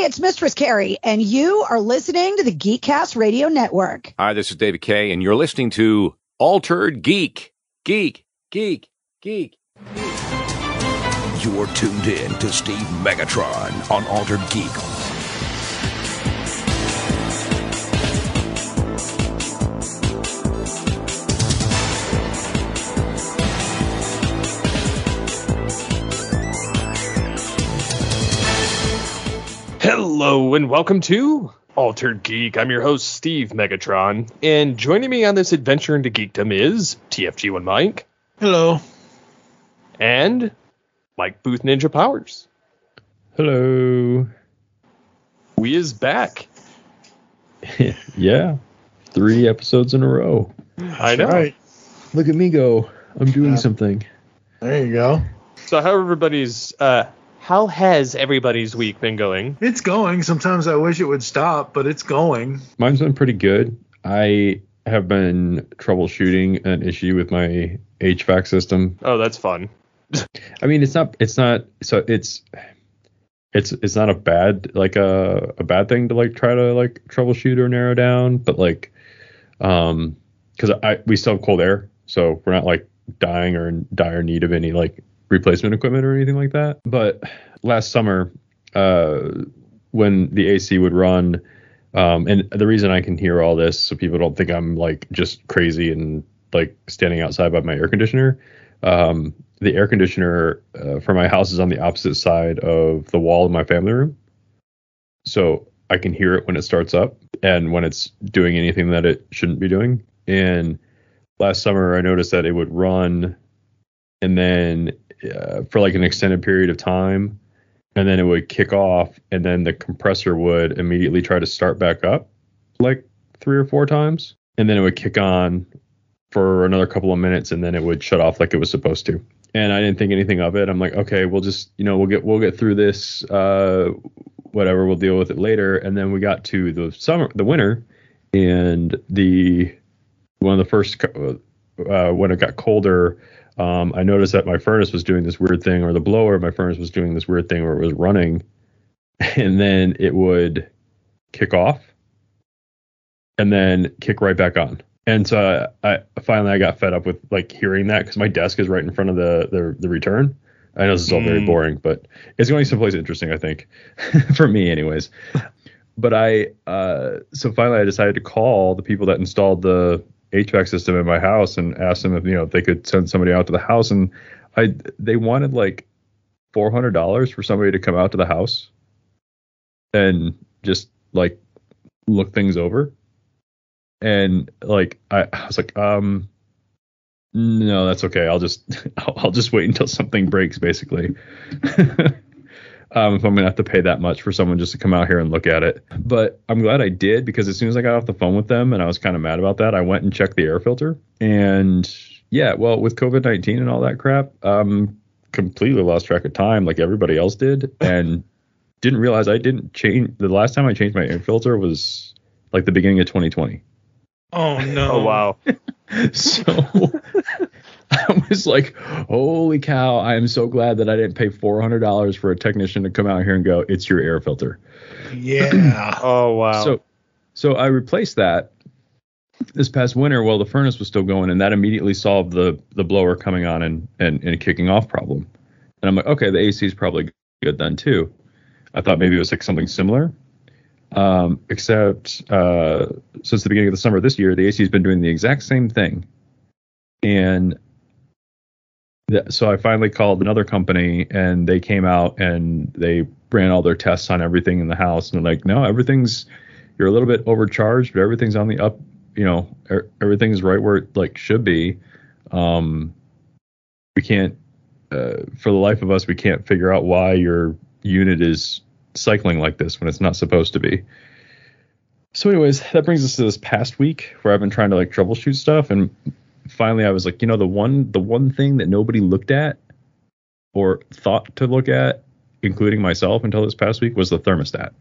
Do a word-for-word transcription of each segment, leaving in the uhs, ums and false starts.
it's Mistress Carrie, and you are listening to the Geekcast Radio Network. Hi, this is David Kay, and you're listening to Altered Geek. Geek, geek, geek. You're tuned in to Steve Megatron on Altered Geek. Hello and welcome to Altered Geek. I'm your host, Steve Megatron, and joining me on this adventure into geekdom is T F G one Mike. Hello. And Mike Booth Ninja Powers. Hello. We is back. Yeah. Three episodes in a row. I know. Right. Look at me go. I'm doing Yeah. something. There you go. So how everybody's uh how has everybody's week been going? It's going. Sometimes I wish it would stop, but it's going. Mine's been pretty good. I have been troubleshooting an issue with my H V A C system. Oh, that's fun. I mean, it's not, it's not, so it's, it's, it's not a bad, like a, a bad thing to like try to like troubleshoot or narrow down, but like, um, cause I, we still have cold air, so we're not like dying or in dire need of any like replacement equipment or anything like that. But last summer, uh, when the A C would run, um, and the reason I can hear all this so people don't think I'm like just crazy and like standing outside by my air conditioner. Um, the air conditioner uh, for my house is on the opposite side of the wall of my family room. So I can hear it when it starts up and when it's doing anything that it shouldn't be doing. And last summer I noticed that it would run and then uh, for like an extended period of time, and then it would kick off, and then the compressor would immediately try to start back up like three or four times, and then it would kick on for another couple of minutes, and then it would shut off like it was supposed to. And I didn't think anything of it. I'm like, okay, we'll just, you know, we'll get we'll get through this, uh, whatever, we'll deal with it later. And then we got to the summer, the winter, and the one of the first uh, when it got colder. Um, I noticed that my furnace was doing this weird thing, or the blower of my furnace was doing this weird thing where it was running, and then it would kick off and then kick right back on. And so I, I finally I got fed up with like hearing that, because my desk is right in front of the, the, the return. I know this is all very boring, but it's going someplace interesting, I think, for me anyways. But I, uh, so finally I decided to call the people that installed the H V A C system in my house and asked them if, you know, if they could send somebody out to the house. And I, they wanted like four hundred dollars for somebody to come out to the house and just like look things over. And like, I, I was like, um, no, that's okay. I'll just, I'll, I'll just wait until something breaks, basically. Um, if I'm going to have to pay that much for someone just to come out here and look at it. But I'm glad I did, because as soon as I got off the phone with them, and I was kind of mad about that, I went and checked the air filter. And yeah, well, with covid nineteen and all that crap, um, completely lost track of time like everybody else did, and didn't realize I didn't change. The last time I changed my air filter was like the beginning of twenty twenty. Oh, no. Oh, wow. So I was like, holy cow, I am so glad that I didn't pay four hundred dollars for a technician to come out here and go, it's your air filter. Yeah. Oh, wow. So so I replaced that this past winter while the furnace was still going, and that immediately solved the the blower coming on and, and, and kicking off problem. And I'm like, okay, the A C is probably good then too. I thought maybe it was like something similar. Um, except uh, since the beginning of the summer this year, the A C has been doing the exact same thing. And th- so I finally called another company, and they came out and they ran all their tests on everything in the house. And they're like, no, everything's, you're a little bit overcharged, but everything's on the up, you know, er- everything's right where it like should be. Um, we can't, uh, for the life of us, we can't figure out why your unit is cycling like this when it's not supposed to be. So anyways, that brings us to this past week where I've been trying to like troubleshoot stuff, and finally I was like, you know, the one the one thing that nobody looked at or thought to look at, including myself until this past week, was the thermostat.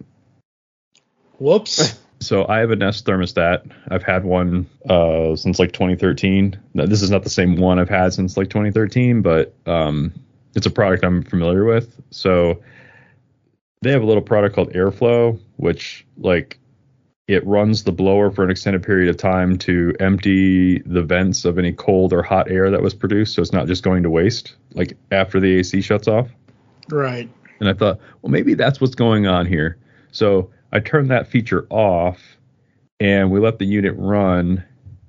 Whoops. So I have a Nest thermostat. I've had one uh, since like twenty thirteen. Now, this is not the same one I've had since like twenty thirteen, but um, it's a product I'm familiar with. So they have a little product called Airflow, which like it runs the blower for an extended period of time to empty the vents of any cold or hot air that was produced, so it's not just going to waste like after the A C shuts off. Right. And I thought, well, maybe that's what's going on here. So I turned that feature off, and we let the unit run,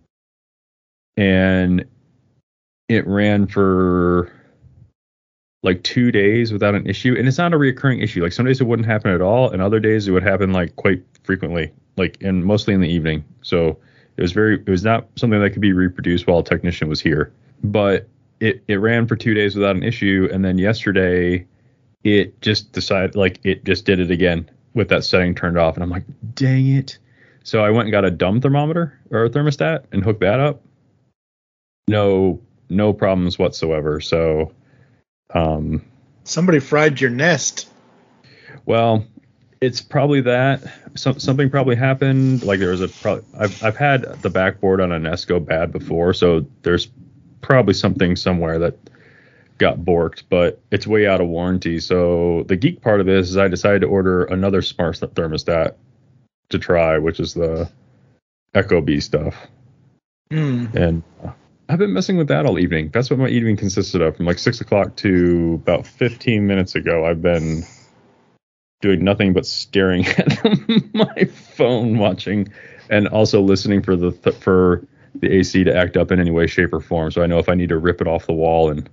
and it ran for like two days without an issue. And it's not a reoccurring issue. Like some days it wouldn't happen at all, and other days it would happen like quite frequently, like and mostly in the evening. So it was very, it was not something that could be reproduced while a technician was here. But it, it ran for two days without an issue, and then yesterday it just decided, like it just did it again with that setting turned off. And I'm like, dang it. So I went and got a dumb thermometer or a thermostat and hooked that up. No, no problems whatsoever. So, um, somebody fried your Nest. Well, it's probably that. Some, something probably happened. Like there was a, probably, I've, I've had the backboard on a Nest go bad before. So there's probably something somewhere that got borked, but it's way out of warranty. So the geek part of this is I decided to order another smart thermostat to try, which is the Ecobee stuff. Mm. And I've been messing with that all evening. That's what my evening consisted of. From like six o'clock to about fifteen minutes ago, I've been doing nothing but staring at my phone, watching, and also listening for the th- for the A C to act up in any way, shape, or form. So I know if I need to rip it off the wall and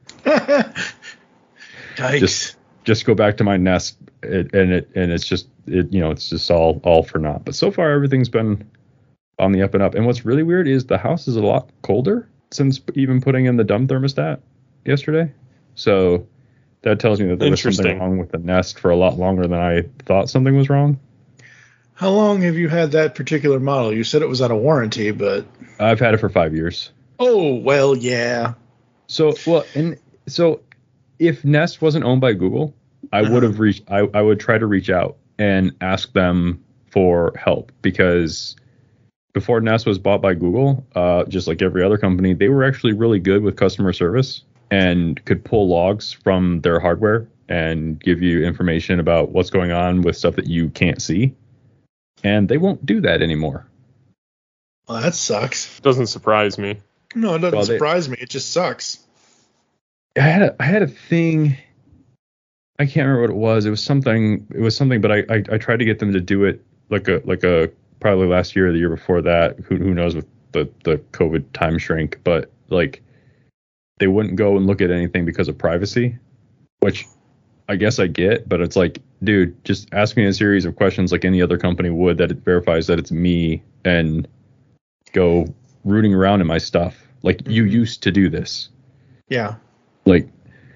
just just go back to my Nest, it, and it and it's just it you know it's just all all for naught. But so far everything's been on the up and up. And what's really weird is the house is a lot colder since even putting in the dumb thermostat yesterday. So that tells me that there was something wrong with the Nest for a lot longer than I thought something was wrong. How long have you had that particular model? You said it was out of warranty, but I've had it for five years. Oh well, yeah. So well, and so if Nest wasn't owned by Google, I uh-huh. would have reached. I, I would try to reach out and ask them for help, because before Nest was bought by Google, uh, just like every other company, they were actually really good with customer service and could pull logs from their hardware and give you information about what's going on with stuff that you can't see. And they won't do that anymore. Well, that sucks. Doesn't surprise me. No, it doesn't well, they, surprise me. It just sucks. I had a, I had a thing. I can't remember what it was. It was something. It was something. But I, I, I tried to get them to do it like a like a probably last year or the year before that. Who who knows with the the COVID time shrink. But like they wouldn't go and look at anything because of privacy, which I guess I get. But it's like, dude, just ask me a series of questions like any other company would that it verifies that it's me, and go rooting around in my stuff. Like mm-hmm. you used to do this. Yeah. Like,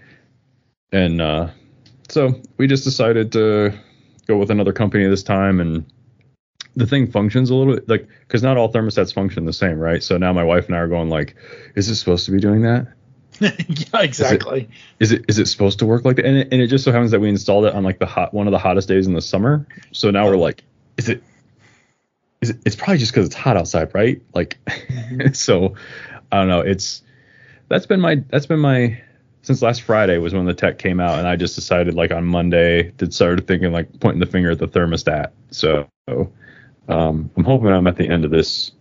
and uh, so we just decided to go with another company this time, and the thing functions a little bit like, because not all thermostats function the same, right? So now my wife and I are going like, is it supposed to be doing that? Yeah, exactly. Is it, is it is it supposed to work like that? And it, and it just so happens that we installed it on like the hot one of the hottest days in the summer. So now we're like, is it? Is it? It's probably just because it's hot outside, right? Like, so I don't know. It's that's been my that's been my since last Friday was when the tech came out, and I just decided like on Monday to started thinking like pointing the finger at the thermostat. So um, I'm hoping I'm at the end of this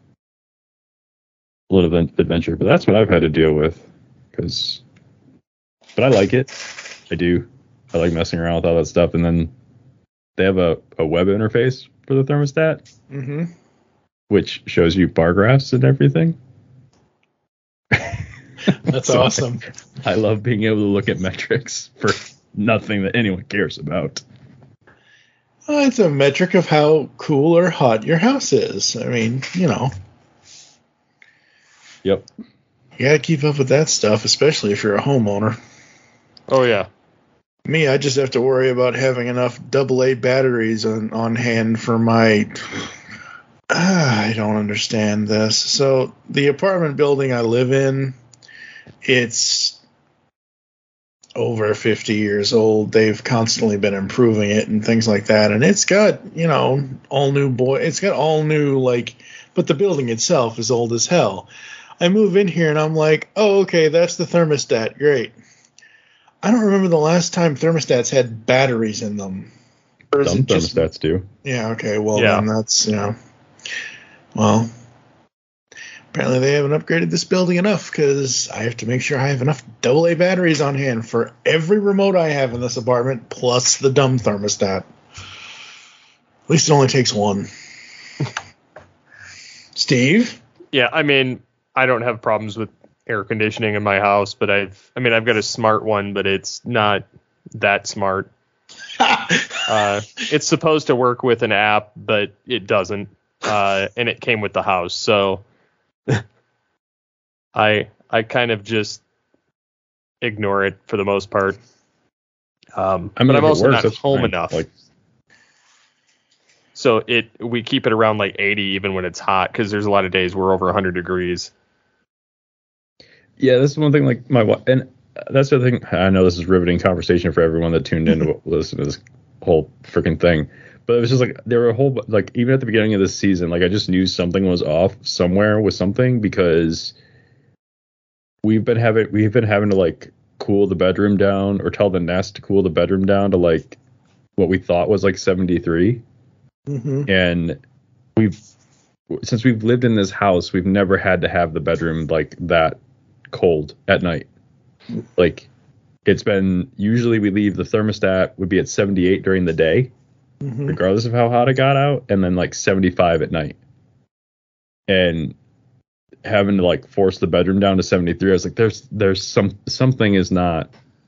little adventure, but that's what I've had to deal with. Because, but I like it. I do. I like messing around with all that stuff. And then they have a, a web interface for the thermostat, mm-hmm. which shows you bar graphs and everything. That's so awesome. I, I love being able to look at metrics for nothing that anyone cares about. Well, it's a metric of how cool or hot your house is. I mean, you know. Yep. You gotta keep up with that stuff, especially if you're a homeowner. Oh, yeah. Me, I just have to worry about having enough double A batteries on, on hand for my... Ah, I don't understand this. So, the apartment building I live in, it's over fifty years old. They've constantly been improving it and things like that. And it's got, you know, all new boy... It's got all new, like... But the building itself is old as hell. I move in here and I'm like, oh, okay, that's the thermostat. Great. I don't remember the last time thermostats had batteries in them. Or is Some it just, thermostats do. yeah, okay, well, Yeah. then that's, you know, well, apparently they haven't upgraded this building enough because I have to make sure I have enough double A batteries on hand for every remote I have in this apartment, plus the dumb thermostat. At least it only takes one. Steve? Yeah, I mean, I don't have problems with air conditioning in my house, but I've, I mean, I've got a smart one, but it's not that smart. uh, it's supposed to work with an app, but it doesn't. Uh, and it came with the house, so I I kind of just ignore it for the most part. Um, I mean, but if I'm it also works, not that's home fine. enough. Like, So it we keep it around like eighty even when it's hot, because there's a lot of days we're over one hundred degrees. yeah, this is one thing. Like my wife, and that's the other thing. I know this is riveting conversation for everyone that tuned in to listen to this whole freaking thing. But it was just like there were a whole like even at the beginning of this season, like I just knew something was off somewhere with something because we've been having we've been having to like cool the bedroom down or tell the Nest to cool the bedroom down to like what we thought was like seventy-three. Mm-hmm. And we've since we've lived in this house, we've never had to have the bedroom like that cold at night. Like it's been usually we leave the thermostat would be at seventy-eight during the day, Mm-hmm. regardless of how hot it got out, and then like seventy-five at night. And having to like force the bedroom down to seventy-three, I was like, there's there's some something is not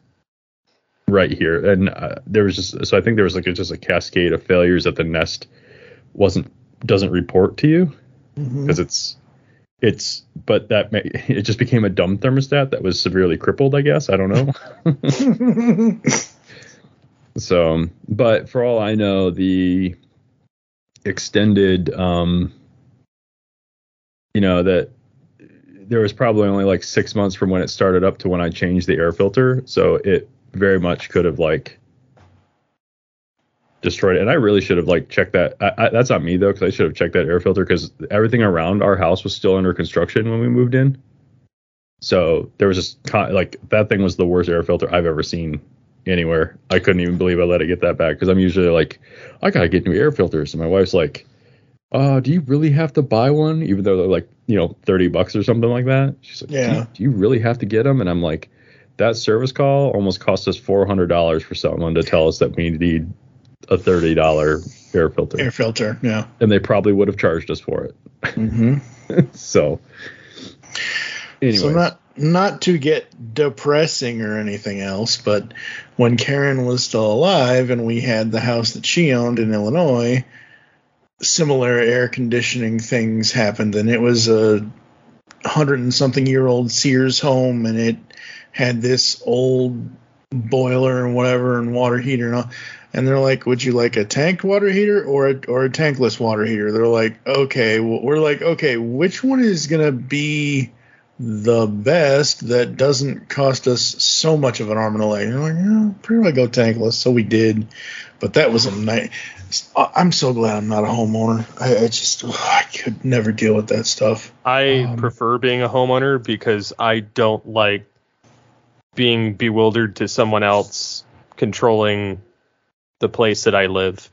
right here. And uh, there was just so I think there was like a, just a cascade of failures that the Nest wasn't doesn't report to you because Mm-hmm. it's it's but that may, it just became a dumb thermostat that was severely crippled, I guess. I don't know. So, but for all I know, the extended, um, you know, that there was probably only like six months from when it started up to when I changed the air filter. So it very much could have like destroyed it. And I really should have like checked that. I, I, that's not me though, because I should have checked that air filter because everything around our house was still under construction when we moved in. So there was just con- like that thing was the worst air filter I've ever seen anywhere. I couldn't even believe I let it get that back because I'm usually like, I gotta get new air filters. And my wife's like, uh, do you really have to buy one? Even though they're like, you know, thirty bucks or something like that. She's like, Yeah. do, you, do you really have to get them? And I'm like, that service call almost cost us four hundred dollars for someone to tell us that we need a thirty dollars air filter. Air filter, yeah. And they probably would have charged us for it. Mm-hmm. So, anyway. So not not to get depressing or anything else, but when Karen was still alive and we had the house that she owned in Illinois, similar air conditioning things happened, and it was a hundred and something year old Sears home, and it had this old boiler and whatever and water heater and all. And they're like, would you like a tanked water heater or a, or a tankless water heater? They're like, okay. Well, we're like, okay, which one is going to be the best that doesn't cost us so much of an arm and a leg? And we're like, yeah, pretty well go tankless. So we did. But that was a night. I'm so glad I'm not a homeowner. I, I just, ugh, I could never deal with that stuff. I Um, prefer being a homeowner because I don't like being bewildered to someone else controlling the place that I live.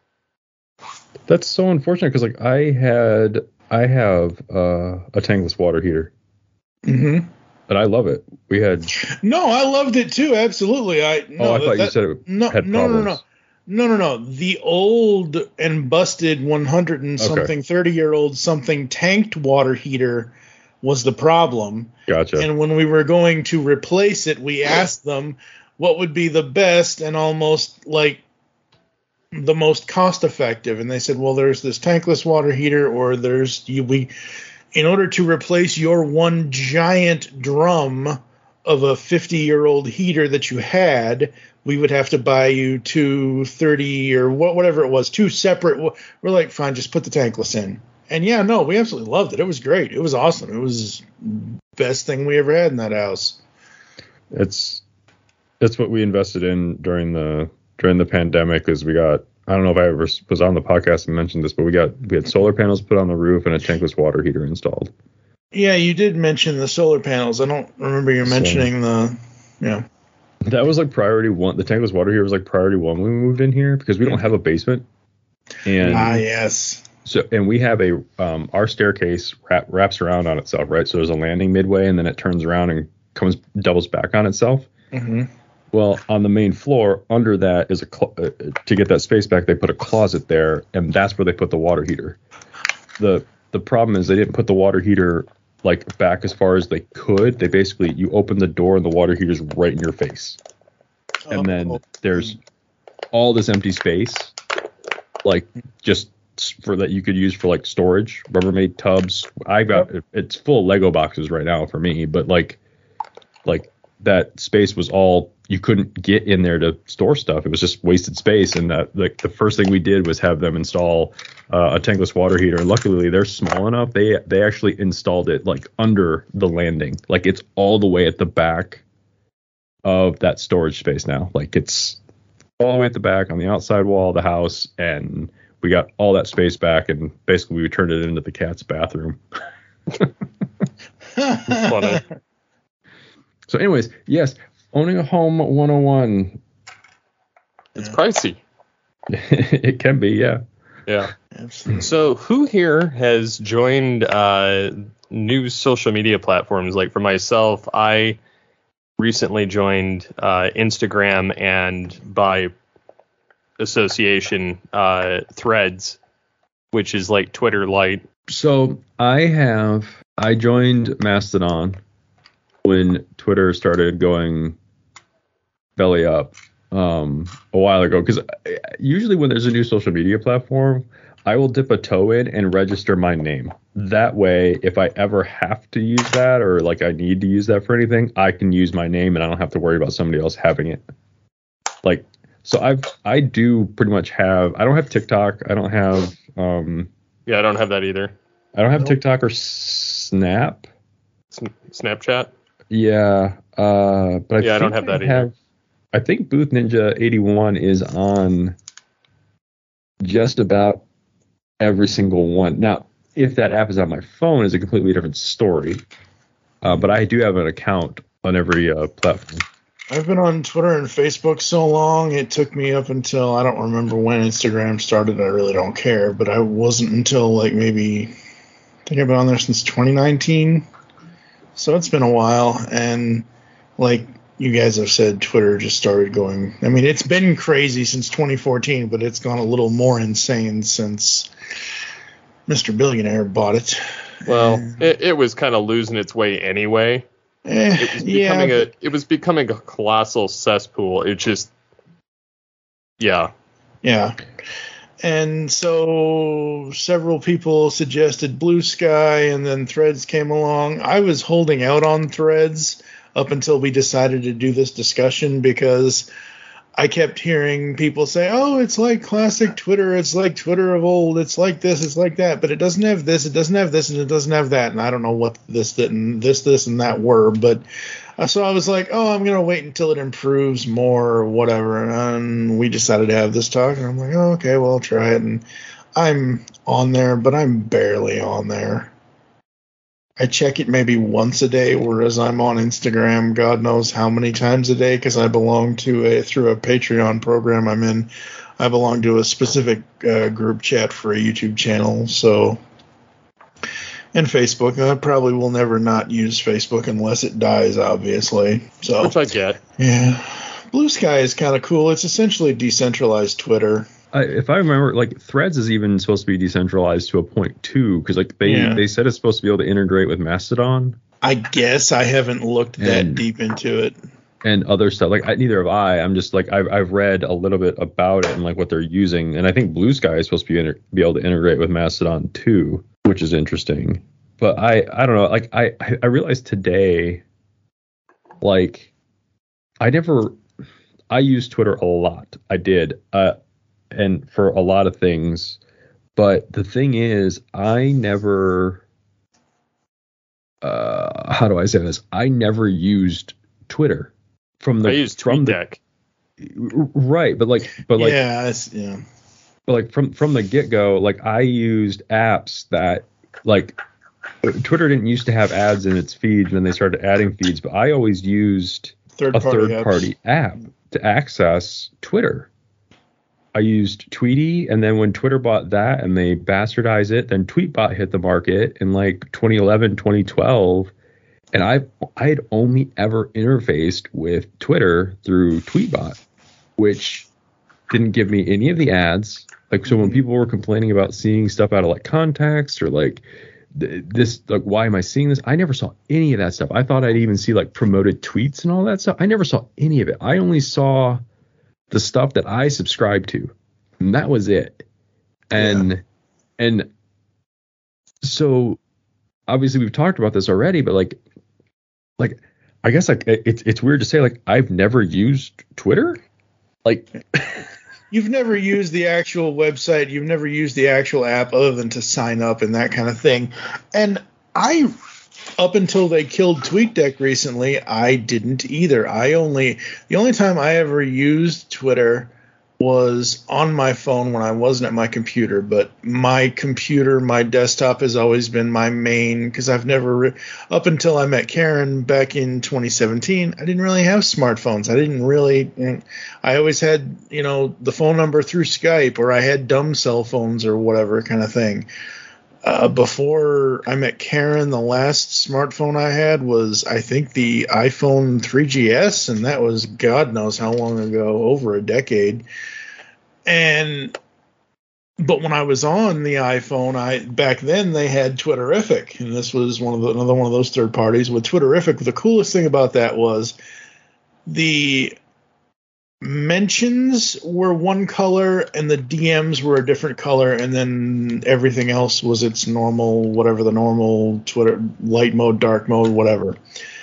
That's so unfortunate because like I had I have uh, a tankless water heater Mm-hmm. and I love it. We had No, I loved it too. Absolutely. I no, oh I that, thought you that- said it no, had no, no, no, problems. no, no, no, no. The old and busted one hundred and Okay. something, thirty year old something tanked water heater was the problem. Gotcha. And when we were going to replace it, we asked them what would be the best and almost like the most cost effective. And they said, well, there's this tankless water heater, or there's you, we, in order to replace your one giant drum of a fifty year old heater that you had, we would have to buy you two thirty or what, whatever it was, two separate. We're like, fine, just put the tankless in. And yeah, no, we absolutely loved it. It was great. It was awesome. It was best thing we ever had in that house. It's that's what we invested in during the during the pandemic. Is we got I don't know if I ever was on the podcast and mentioned this, but we got we had solar panels put on the roof and a tankless water heater installed. Yeah, you did mention the solar panels. I don't remember you So- mentioning the yeah. That was like priority one. The tankless water heater was like priority one when we moved in here because we don't have a basement. And ah, yes. So, and we have a, um, our staircase wrap, wraps around on itself, right? So there's a landing midway and then it turns around and comes, doubles back on itself. Mm-hmm. Well, on the main floor, under that is a, cl- uh, to get that space back, they put a closet there and that's where they put the water heater. The, the problem is they didn't put the water heater like back as far as they could. They basically, you open the door and the water heater's right in your face. And then Oh. there's all this empty space, like just for that you could use for like storage, Rubbermaid tubs. I got it's full of Lego boxes right now for me, but like like that space was all you couldn't get in there to store stuff. It was just wasted space. And that like the first thing we did was have them install uh, a tankless water heater. And luckily they're small enough. They they actually installed it like under the landing, like it's all the way at the back of that storage space now. Like it's all the way at the back on the outside wall of the house, and we got all that space back, and basically we turned it into the cat's bathroom. Funny. So anyways, yes, owning a home one oh one. It's pricey. It can be, yeah. Yeah. Absolutely. So who here has joined uh, new social media platforms? Like for myself, I recently joined uh, Instagram and by association uh, Threads, which is like Twitter Lite. So I have, I joined Mastodon when Twitter started going belly up um, a while ago. Because usually when there's a new social media platform, I will dip a toe in and register my name. That way, if I ever have to use that or like I need to use that for anything, I can use my name and I don't have to worry about somebody else having it. Like, so I've, I do pretty much have, I don't have TikTok. I don't have, um, Yeah, I don't have that either. I don't have TikTok or Snap. S- Snapchat. Yeah. Uh, but I Yeah, I don't think have that I either. I think Booth Ninja eighty-one is on just about every single one. Now, if that app is on my phone, is a completely different story. Uh, but I do have an account on every uh, platform. I've been on Twitter and Facebook so long, it took me up until, I don't remember when Instagram started, I really don't care, but I wasn't until like maybe, I think I've been on there since twenty nineteen, so it's been a while, and like you guys have said, Twitter just started going, I mean, it's been crazy since twenty fourteen, but it's gone a little more insane since Mister Billionaire bought it. Well, And, it, it was kind of losing its way anyway. eh, It was yeah, becoming but- a it was becoming a colossal cesspool. It just yeah. Yeah. And so several people suggested Blue Sky, and then Threads came along. I was holding out on Threads up until we decided to do this discussion because I kept hearing people say, oh, it's like classic Twitter. It's like Twitter of old. It's like this. It's like that. But it doesn't have this. It doesn't have this. And it doesn't have that. And I don't know what this, that, and this, this, and that were. But uh, so I was like, oh, I'm going to wait until it improves more or whatever. And we decided to have this talk. And I'm like, oh, okay, well, I'll try it. And I'm on there, but I'm barely on there. I check it maybe once a day, whereas I'm on Instagram God knows how many times a day because I belong to a through a Patreon program I'm in. I belong to a specific uh, group chat for a YouTube channel. So, and Facebook, I probably will never not use Facebook unless it dies, obviously. So, Which I get. yeah, Blue Sky is kind of cool. It's essentially decentralized Twitter. I, if I remember, like Threads is even supposed to be decentralized to a point too, because like they Yeah. they said it's supposed to be able to integrate with Mastodon I guess I haven't looked that And- deep into it. and other stuff. Like I, neither have I. I'm just like I've I've read a little bit about it and like what they're using, and I think Blue Sky is supposed to be inter- be able to integrate with Mastodon too, which is interesting. But I I don't know. Like I I realized today, like I never I used Twitter a lot. I did. Uh. And for a lot of things, but the thing is, I never, uh, how do I say this? I never used Twitter from the I use from TweetDeck. the right, but like, but like, yeah, it's, yeah. but like from from the get go, like I used apps that like Twitter didn't used to have ads in its feed when they started adding feeds, but I always used third a party third apps. party app to access Twitter. I used Tweety, and then when Twitter bought that and they bastardized it, then Tweetbot hit the market in like twenty eleven, twenty twelve. And I I had only ever interfaced with Twitter through Tweetbot, which didn't give me any of the ads. Like, so when people were complaining about seeing stuff out of like context or like th- this, like, why am I seeing this? I never saw any of that stuff. I thought I'd even see like promoted tweets and all that stuff. I never saw any of it. I only saw the stuff that I subscribed to, and that was it. And, yeah. and so obviously we've talked about this already, but like, like, I guess like it's, it's weird to say, like, I've never used Twitter. Like, you've never used the actual website. You've never used the actual app other than to sign up and that kind of thing. And I, up until they killed TweetDeck recently, I didn't either. I only, the only time I ever used Twitter was on my phone when I wasn't at my computer. But my computer, my desktop has always been my main, because I've never, re- up until I met Karen back in twenty seventeen, I didn't really have smartphones. I didn't really, I always had, you know, the phone number through Skype, or I had dumb cell phones or whatever kind of thing. Uh, before I met Karen, the last smartphone I had was, I think, the iPhone three G S, and that was God knows how long ago, over a decade. And but when I was on the iPhone, I back then they had Twitterrific, and this was one of the, another one of those third parties with Twitterrific. The coolest thing about that was the mentions were one color and the D Ms were a different color, and then everything else was its normal, whatever the normal Twitter, light mode, dark mode, whatever.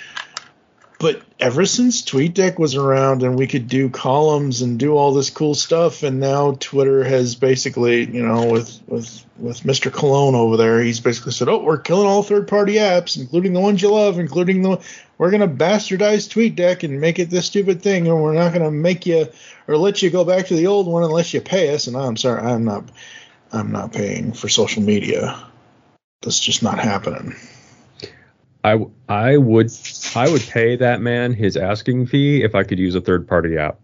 But ever since TweetDeck was around and we could do columns and do all this cool stuff, and now Twitter has basically, you know, with with with Mister Cologne over there, he's basically said, oh, we're killing all third-party apps, including the ones you love, including the, we're going to bastardize TweetDeck and make it this stupid thing, and we're not going to make you or let you go back to the old one unless you pay us. And I'm sorry, I'm not, I'm not paying for social media. That's just not happening. I, I would I would pay that man his asking fee if I could use a third party app.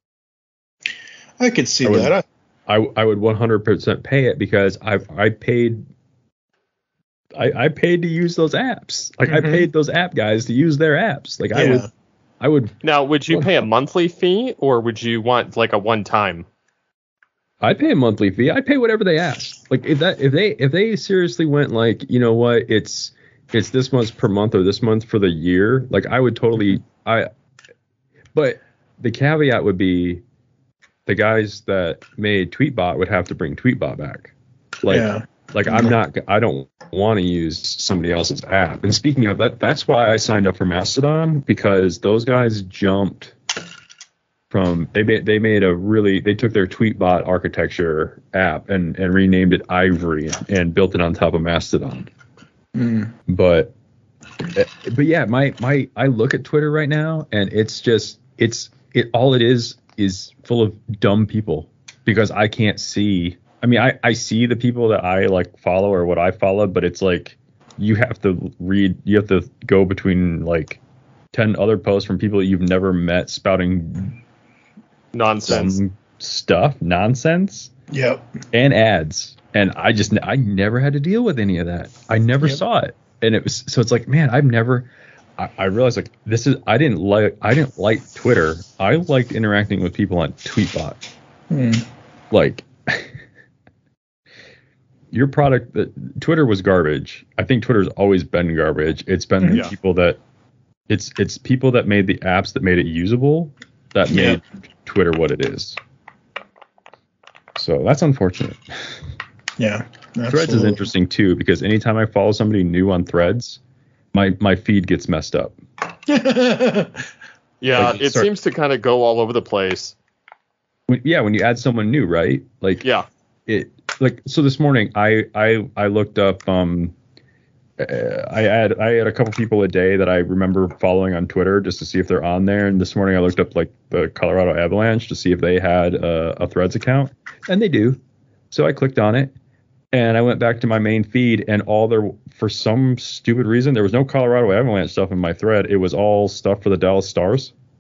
I could see I would, that. I, I would one hundred percent pay it, because I've I paid I, I paid to use those apps. Like, mm-hmm. I paid those app guys to use their apps. Like, yeah. I would I would Now, would you pay a monthly fee, or would you want like a one time? I'd pay a monthly fee. I'd pay whatever they ask. Like, if that if they if they seriously went like, you know what, it's it's this much per month or this month for the year, like, I would totally, I, but the caveat would be the guys that made Tweetbot would have to bring Tweetbot back. Like, yeah. like I'm not, I don't want to use somebody else's app. And speaking of that, that's why I signed up for Mastodon, because those guys jumped from, they made, they made a really, they took their Tweetbot architecture app and, and renamed it Ivory and, and built it on top of Mastodon. Mm. But, but yeah, my, my, I look at Twitter right now, and it's just, it's, it, all it is, is full of dumb people, because I can't see, I mean, I, I see the people that I like follow or what I follow, but it's like, you have to read, you have to go between like ten other posts from people that you've never met spouting nonsense stuff, nonsense. Yep. And ads. And I just, I never had to deal with any of that. I never yep. saw it. And it was, so it's like, man, I've never, I, I realized like this is, I didn't like, I didn't like Twitter. I liked interacting with people on Tweetbot. Hmm. Like, your product, that Twitter was garbage. I think Twitter's always been garbage. It's been yeah. the people that, it's, it's people that made the apps that made it usable that yeah. made Twitter what it is. So that's unfortunate. Yeah. Absolutely. Threads is interesting too, because anytime I follow somebody new on Threads, my, my feed gets messed up. yeah, like it start, seems to kind of go all over the place. When, yeah, when you add someone new, right? Like yeah, it like so. This morning, I I I looked up. Um, I had I had a couple people a day that I remember following on Twitter just to see if they're on there. And this morning, I looked up like the Colorado Avalanche to see if they had a, a Threads account, and they do. So I clicked on it. And I went back to my main feed, and all there, for some stupid reason, there was no Colorado Avalanche stuff in my thread. It was all stuff for the Dallas Stars.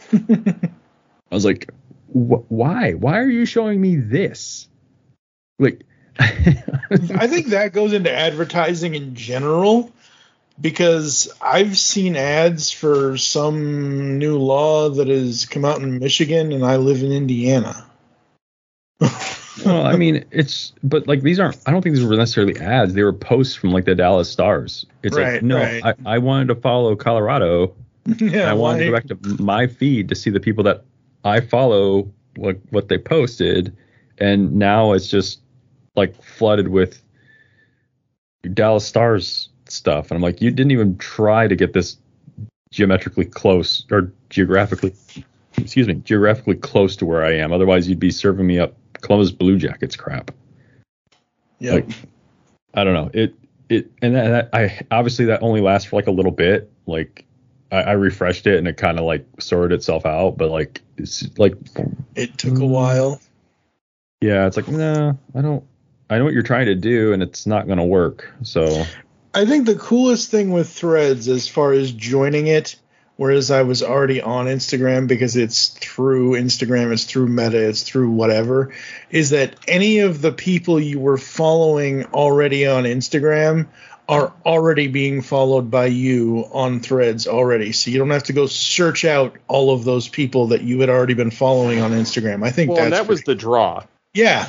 I was like, why? Why are you showing me this? Like, I think that goes into advertising in general, because I've seen ads for some new law that has come out in Michigan, and I live in Indiana. Well, I mean, it's, but like, these aren't, I don't think these were necessarily ads. They were posts from like the Dallas Stars. It's right, like, no, right. I, I wanted to follow Colorado. Yeah, I wanted why? to go back to my feed to see the people that I follow, what, what they posted. And now it's just like flooded with Dallas Stars stuff. And I'm like, you didn't even try to get this geometrically close or geographically, excuse me, geographically close to where I am. Otherwise, you'd be serving me up Columbus Blue Jackets crap. Yeah. Like, I don't know. It, it, and that, that, I, obviously that only lasts for like a little bit. Like, I, I refreshed it and it kind of like sorted itself out, but like, it's like, It took a while. yeah, it's like, no, I don't, I know what you're trying to do and it's not going to work. So I think the coolest thing with Threads, as far as joining it, whereas I was already on Instagram because it's through Instagram, it's through Meta, it's through whatever, is that any of the people you were following already on Instagram are already being followed by you on Threads already. So you don't have to go search out all of those people that you had already been following on Instagram. I think Well, that's and that was pretty- the draw. Yeah.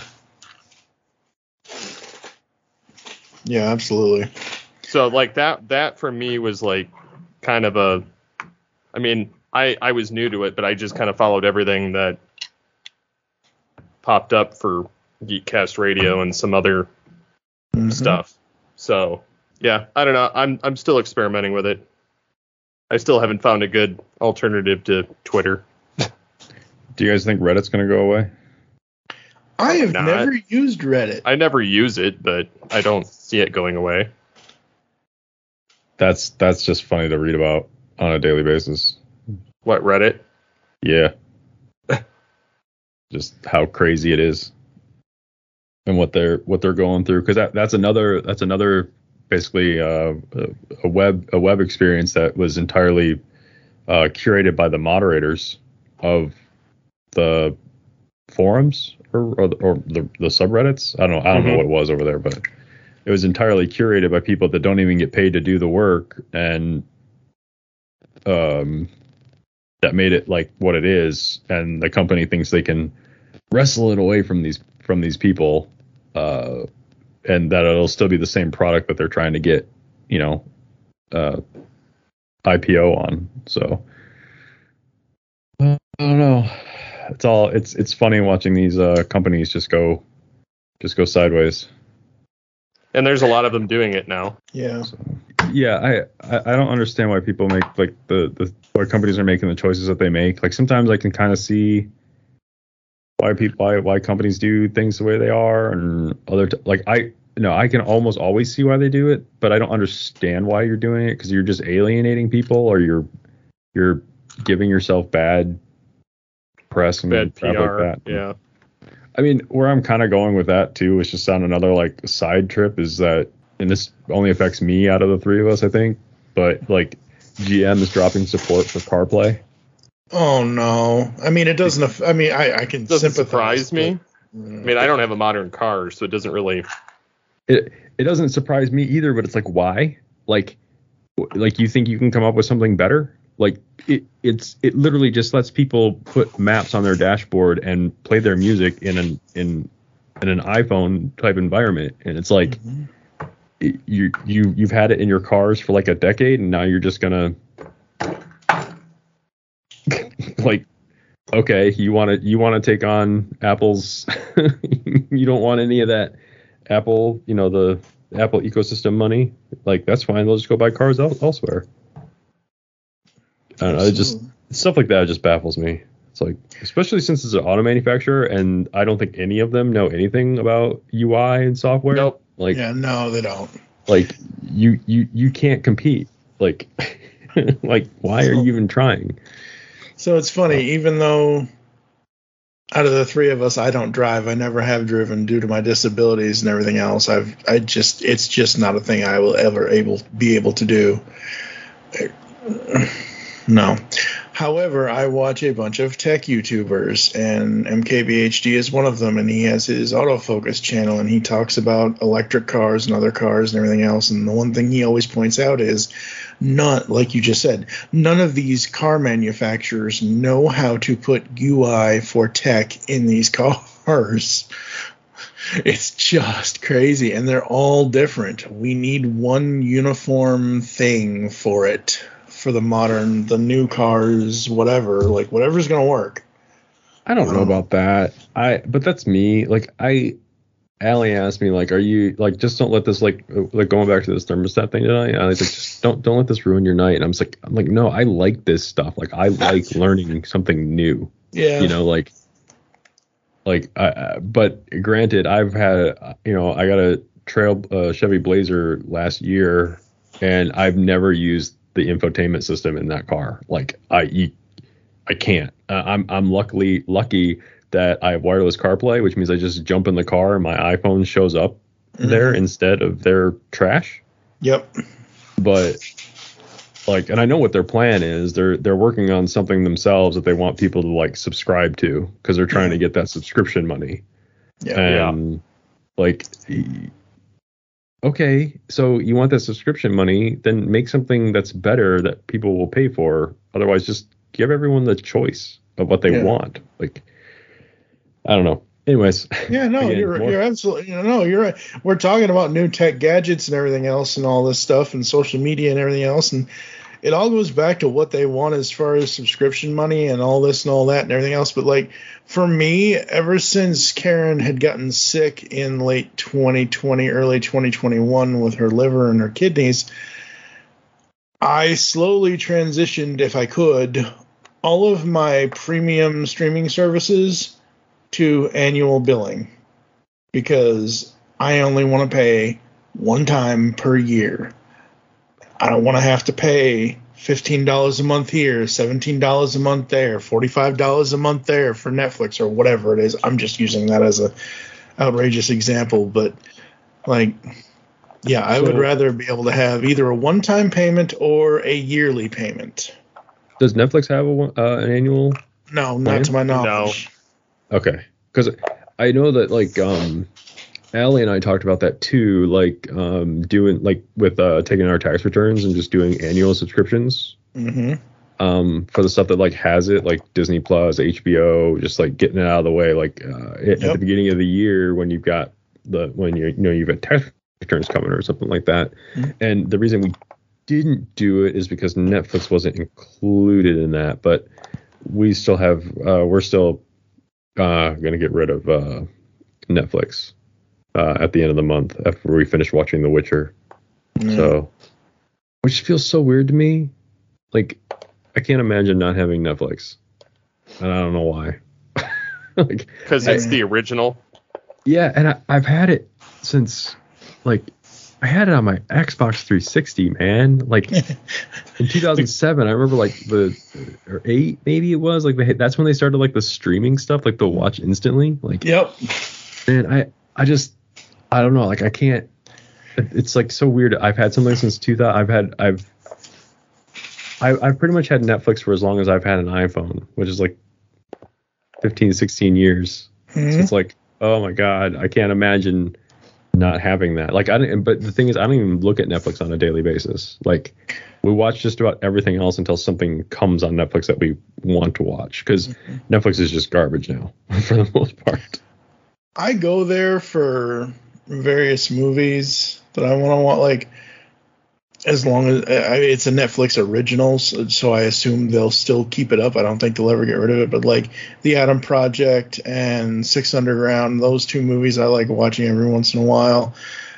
Yeah, absolutely. So like that that for me was like kind of a, I mean, I, I was new to it, but I just kind of followed everything that popped up for Geekcast Radio and some other Mhm. stuff. So yeah, I don't know. I'm I'm still experimenting with it. I still haven't found a good alternative to Twitter. do you guys think Reddit's going to go away? I have Not. never used Reddit. I never use it, but I don't see it going away. That's, that's just funny to read about on a daily basis. What, Reddit? Yeah. Just how crazy it is and what they're, what they're going through. Cause that, that's another, that's another basically, uh, a web, a web experience that was entirely, uh, curated by the moderators of the forums or, or, or the, the subreddits. I don't know. I don't Mhm. know what it was over there, but it was entirely curated by people that don't even get paid to do the work. And, um, that made it like what it is, and the company thinks they can wrestle it away from these from these people, uh, and that it'll still be the same product that they're trying to get, you know, uh, I P O on. So I don't know. It's all it's it's funny watching these uh, companies just go just go sideways. And there's a lot of them doing it now. Yeah. Yeah, I, I I don't understand why people make like the the why companies are making the choices that they make. Like sometimes I can kind of see why people why why companies do things the way they are, and other t- like I no I can almost always see why they do it, but I don't understand why you're doing it, because you're just alienating people, or you're you're giving yourself bad press and Bad P crap R. like that. Yeah. I mean, where I'm kind of going with that too is just on another like side trip is that, and this only affects me out of the three of us, I think, but like G M is dropping support for CarPlay. Oh no. I mean, it doesn't. aff- I mean, I, I can Doesn't sympathize. surprise me. but- I mean, I don't have a modern car, so it doesn't really. It it doesn't surprise me either, but it's like, why? Like, w- like you think you can come up with something better? Like it it's it literally just lets people put maps on their dashboard and play their music in an in in an iPhone type environment, and it's like. Mhm. it- You you you've had it in your cars for like a decade, and now you're just gonna like, okay, you want to you want to take on Apple's, you don't want any of that Apple, you know, the Apple ecosystem money. Like that's fine. They'll just go buy cars el- elsewhere. I don't know. It just stuff like that just baffles me. It's like, especially since it's an auto manufacturer, and I don't think any of them know anything about U I and software. Nope. Like, Yeah, no, they don't. like you you you can't compete. Like, like why are you even trying? So it's funny, even though out of the three of us, I don't drive. I never have driven due to my disabilities and everything else. I've, I just, it's just not a thing I will ever able be able to do. No. However, I watch a bunch of tech YouTubers, and M K B H D is one of them, and he has his autofocus channel, and he talks about electric cars and other cars and everything else. And the one thing he always points out is, not like you just said, none of these car manufacturers know how to put U I for tech in these cars. It's just crazy, and they're all different. We need one uniform thing for it. For the modern, the new cars, whatever, like whatever's gonna work. I don't know about that. I, but that's me. Like I, Allie asked me, like, are you like, just don't let this like, like going back to this thermostat thing tonight. I was like, just don't, don't let this ruin your night. And I'm just like, I'm like, no, I like this stuff. Like I like learning something new. Yeah. You know, like, like, I, but granted, I've had, you know, I got a trail uh, Chevy Blazer last year, and I've never used the infotainment system in that car. Like I, you, I can't. Uh, I'm, I'm luckily lucky that I have wireless CarPlay, which means I just jump in the car and my iPhone shows up mm-hmm. there instead of their trash. Yep. But like, and I know what their plan is. They're, they're working on something themselves that they want people to like subscribe to, because they're trying yeah. to get that subscription money. Yeah. And yeah. like, okay, so you want that subscription money, then make something that's better that people will pay for. Otherwise, just give everyone the choice of what they yeah. want. Like, I don't know. Anyways. Yeah, no, again, you're more. you're absolutely you know, no, you're right. We're talking about new tech gadgets and everything else and all this stuff and social media and everything else, and it all goes back to what they want as far as subscription money and all this and all that and everything else. But like for me, ever since Karen had gotten sick in late twenty twenty, early twenty twenty-one with her liver and her kidneys, I slowly transitioned, if I could, all of my premium streaming services to annual billing, because I only want to pay one time per year. I don't want to have to pay fifteen dollars a month here, seventeen dollars a month there, forty-five dollars a month there for Netflix or whatever it is. I'm just using that as a outrageous example, but like, yeah, I so, would rather be able to have either a one-time payment or a yearly payment. Does Netflix have a, uh, an annual? No, not plan? to my knowledge. No. Okay, because I know that like um. Allie and I talked about that too, like um, doing like with uh, taking our tax returns and just doing annual subscriptions mm-hmm. um, for the stuff that like has it, like Disney Plus, H B O, just like getting it out of the way, like uh, yep. at the beginning of the year when you've got the when you you know you've got tax returns coming or something like that. Mm-hmm. And the reason we didn't do it is because Netflix wasn't included in that, but we still have uh, we're still uh, gonna get rid of uh, Netflix. Uh, at the end of the month after we finish watching The Witcher. Mm. So, which feels so weird to me. Like, I can't imagine not having Netflix. And I don't know why. like, because it's I, the original. Yeah, and I, I've had it since, like, I had it on my Xbox three sixty, man. Like, in two thousand seven, I remember, like, the, or eight, maybe it was, like, the, that's when they started, like, the streaming stuff, like, the watch instantly. Like, yep. Man, I, I just, I don't know, like I can't. It's like so weird. I've had something since two thousand. I've had I've I, I've pretty much had Netflix for as long as I've had an iPhone, which is like fifteen, sixteen years. Mm-hmm. So it's like, oh my god, I can't imagine not having that. Like I didn't. But the thing is, I don't even look at Netflix on a daily basis. Like we watch just about everything else until something comes on Netflix that we want to watch, because mm-hmm. Netflix is just garbage now for the most part. I go there for various movies that I want to watch, like as long as I mean, it's a Netflix original, so, so I assume they'll still keep it up. I don't think they'll ever get rid of it, but like The Atom Project and Six Underground, those two movies I like watching every once in a while.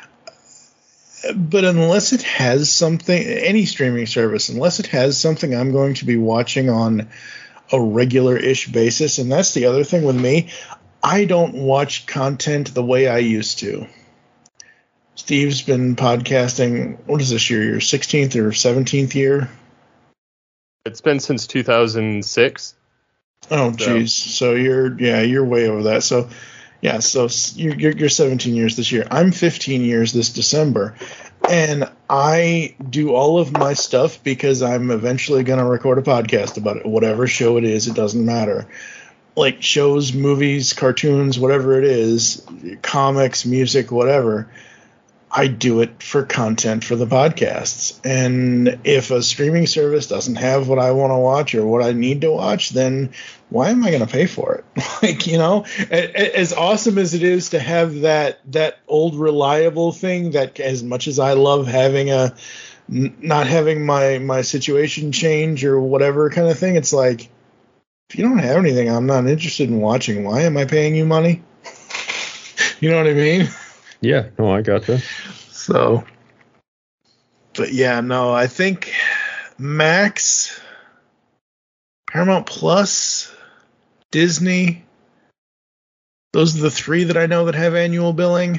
But unless it has something, any streaming service, unless it has something I'm going to be watching on a regular-ish basis, and that's the other thing with me, I don't watch content the way I used to. Steve's been podcasting, what is this year, your sixteenth or seventeenth year? It's been since two thousand six. Oh, geez. So. so you're, yeah, you're way over that. So, yeah, so you're, you're seventeen years this year. I'm fifteen years this December. And I do all of my stuff because I'm eventually going to record a podcast about it. Whatever show it is, it doesn't matter. Like shows, movies, cartoons, whatever it is, comics, music, whatever. I do it for content for the podcasts. And if a streaming service doesn't have what I want to watch or what I need to watch, then why am I going to pay for it? Like, you know, as awesome as it is to have that that old reliable thing, that as much as I love having a not having my my situation change or whatever kind of thing, it's like, if you don't have anything I'm not interested in watching, why am I paying you money? You know what I mean? Yeah, no, I gotcha. So, but yeah, no, I think Max, Paramount Plus, Disney, those are the three that I know that have annual billing.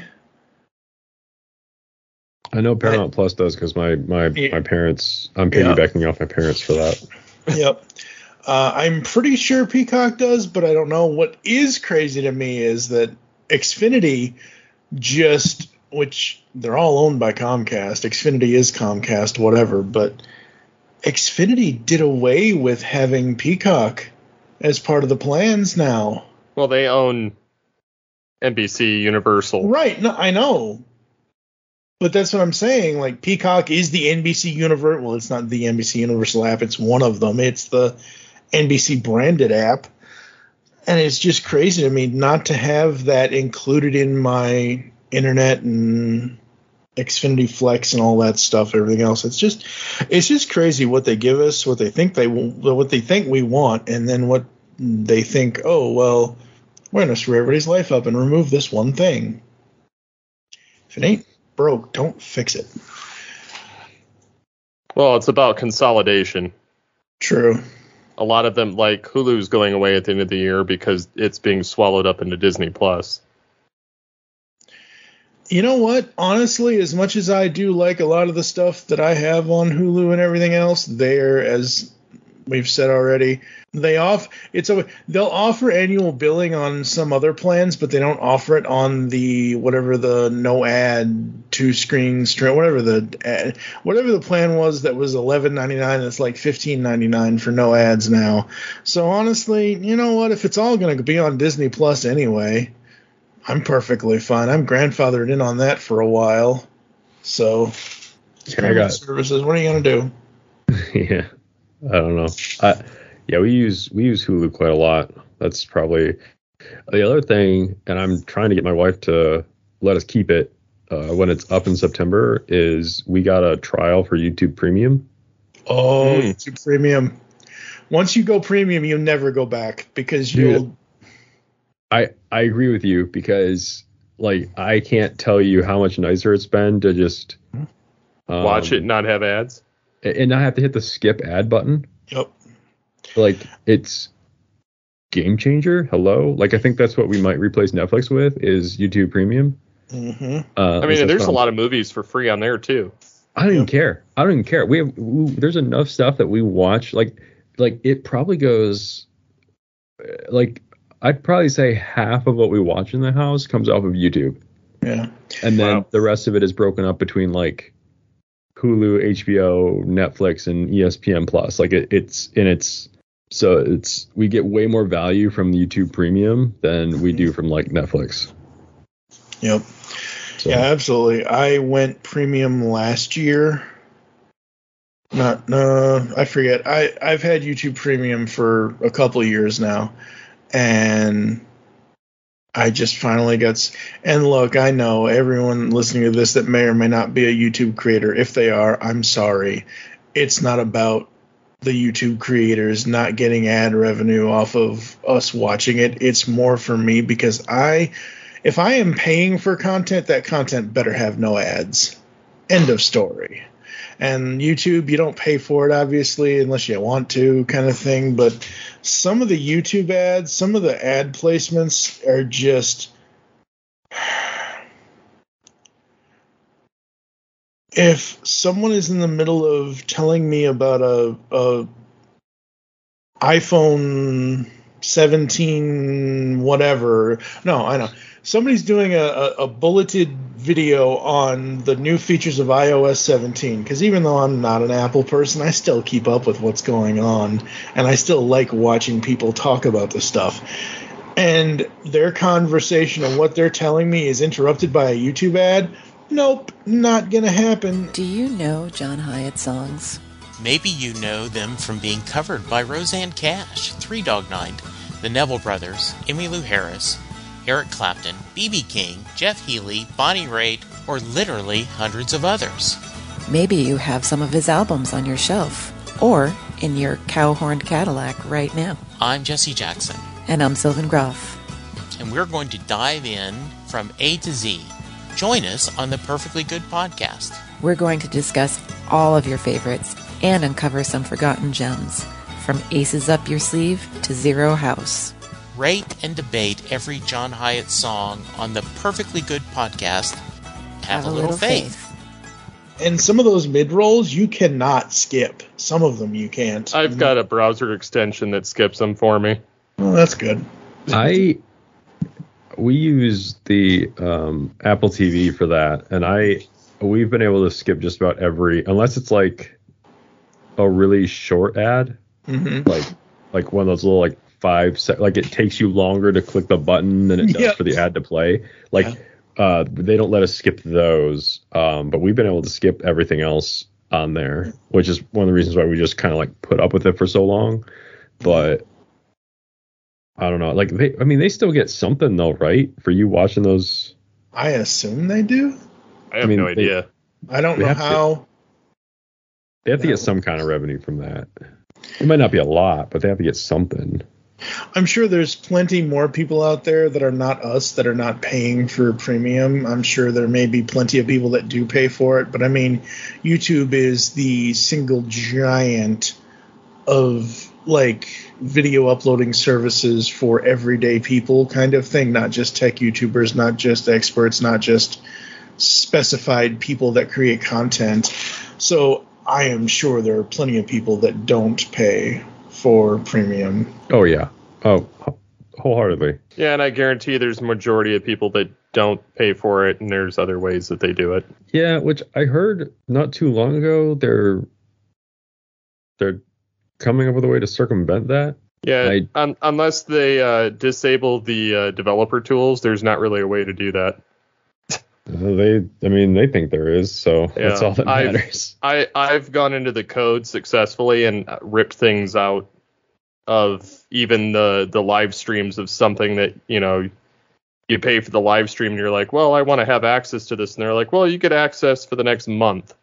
I know Paramount I, Plus does because my, my, yeah. my parents, I'm piggybacking yeah. off my parents for that. Yep. Uh, I'm pretty sure Peacock does, but I don't know. What is crazy to me is that Xfinity just, which they're all owned by Comcast. Xfinity is Comcast, whatever, but Xfinity did away with having Peacock as part of the plans now. Well, they own N B C Universal. Right. No, I know. But that's what I'm saying. Like, Peacock is the N B C Universal. Well, it's not the N B C Universal app. It's one of them. It's the N B C branded app. And it's just crazy to me not to have that included in my internet and Xfinity Flex and all that stuff, everything else. It's just, it's just crazy what they give us, what they think they, what they think we want, and then what they think. Oh well, we're gonna screw everybody's life up and remove this one thing. If it ain't broke, don't fix it. Well, it's about consolidation. True. A lot of them, like Hulu's going away at the end of the year because it's being swallowed up into Disney Plus. You know what? Honestly, as much as I do like a lot of the stuff that I have on Hulu and everything else, they're, as we've said already, they off it's a they'll offer annual billing on some other plans, but they don't offer it on the whatever the no ad two screen stream whatever the ad, whatever the plan was that was eleven ninety-nine. It's like fifteen ninety-nine for no ads now. So honestly, you know what? If it's all going to be on Disney Plus anyway, I'm perfectly fine. I'm grandfathered in on that for a while. So, I got services. What are you gonna do? Yeah, I don't know. I, yeah, we use we use Hulu quite a lot. That's probably the other thing. And I'm trying to get my wife to let us keep it uh, when it's up in September. Is we got a trial for YouTube Premium. Oh, mm. YouTube Premium. Once you go premium, you never go back because you'll. Dude, I, I agree with you because, like, I can't tell you how much nicer it's been to just um, watch it and not have ads. And not have to hit the skip ad button. Yep. Like, it's game changer. Hello? Like, I think that's what we might replace Netflix with is YouTube Premium. Mm-hmm. Uh, I mean, there's a lot of movies for free on there, too. I don't yep. even care. I don't even care. We have we, There's enough stuff that we watch. Like, like it probably goes, like, I'd probably say half of what we watch in the house comes off of YouTube. Yeah. And then wow. the rest of it is broken up between like Hulu, H B O, Netflix, and E S P N Plus. Like it, it's in its so it's we get way more value from the YouTube Premium than we do from like Netflix. Yep. So. Yeah, absolutely. I went premium last year. Not no, I forget. I I've had YouTube Premium for a couple of years now. And I just finally got. And look, I know everyone listening to this that may or may not be a YouTube creator. If they are, I'm sorry. It's not about the YouTube creators not getting ad revenue off of us watching it. It's more for me because I, if I am paying for content, that content better have no ads. End of story. And YouTube, you don't pay for it, obviously, unless you want to, kind of thing. But some of the YouTube ads, some of the ad placements are just... If someone is in the middle of telling me about a, a iPhone seventeen whatever... No, I know. Somebody's doing a, a, a bulleted video on the new features of i O S seventeen, because even though I'm not an Apple person, I still keep up with what's going on, and I still like watching people talk about the stuff. And their conversation and what they're telling me is interrupted by a YouTube ad. Nope, not gonna happen. Do you know John Hyatt songs? Maybe you know them from being covered by Roseanne Cash, Three Dog Night, the Neville Brothers, Emmylou Harris, Eric Clapton, B B King, Jeff Healey, Bonnie Raitt, or literally hundreds of others. Maybe you have some of his albums on your shelf, or in your cow-horned Cadillac right now. I'm Jesse Jackson. And I'm Sylvan Groff. And we're going to dive in from A to Z. Join us on the Perfectly Good Podcast. We're going to discuss all of your favorites and uncover some forgotten gems, from Aces Up Your Sleeve to Zero House. Rate and debate every John Hyatt song on the Perfectly Good Podcast. Have, Have a, a little, little faith. faith. And some of those mid-rolls you cannot skip. Some of them you can't. I've got a browser extension that skips them for me. Well, that's good. I we use the um, Apple T V for that, and I we've been able to skip just about every, unless it's like a really short ad, mm-hmm. like like one of those little like five sec, like it takes you longer to click the button than it does yep. for the ad to play. Like yeah. uh, they don't let us skip those, um, but we've been able to skip everything else on there, which is one of the reasons why we just kind of like put up with it for so long. But I don't know. Like, they, I mean, they still get something though, right? For you watching those. I assume they do. I have I mean, no idea. They, I don't know how. To, they have to get some kind of revenue from that. It might not be a lot, but they have to get something. I'm sure there's plenty more people out there that are not us that are not paying for premium. I'm sure there may be plenty of people that do pay for it. But I mean, YouTube is the single giant of like video uploading services for everyday people kind of thing, not just tech YouTubers, not just experts, not just specified people that create content. So I am sure there are plenty of people that don't pay for premium. Oh yeah. Oh, wholeheartedly. Yeah, and I guarantee there's a majority of people that don't pay for it, and there's other ways that they do it. Yeah, which I heard not too long ago. They're they're coming up with a way to circumvent that. Yeah, I, un- unless they uh, disable the uh, developer tools, there's not really a way to do that. They, I mean, they think there is, so yeah, that's all that matters. I've, I, I've gone into the code successfully and ripped things out of even the, the live streams of something that, you know, you pay for the live stream and you're like, well, I want to have access to this. And they're like, well, you get access for the next month.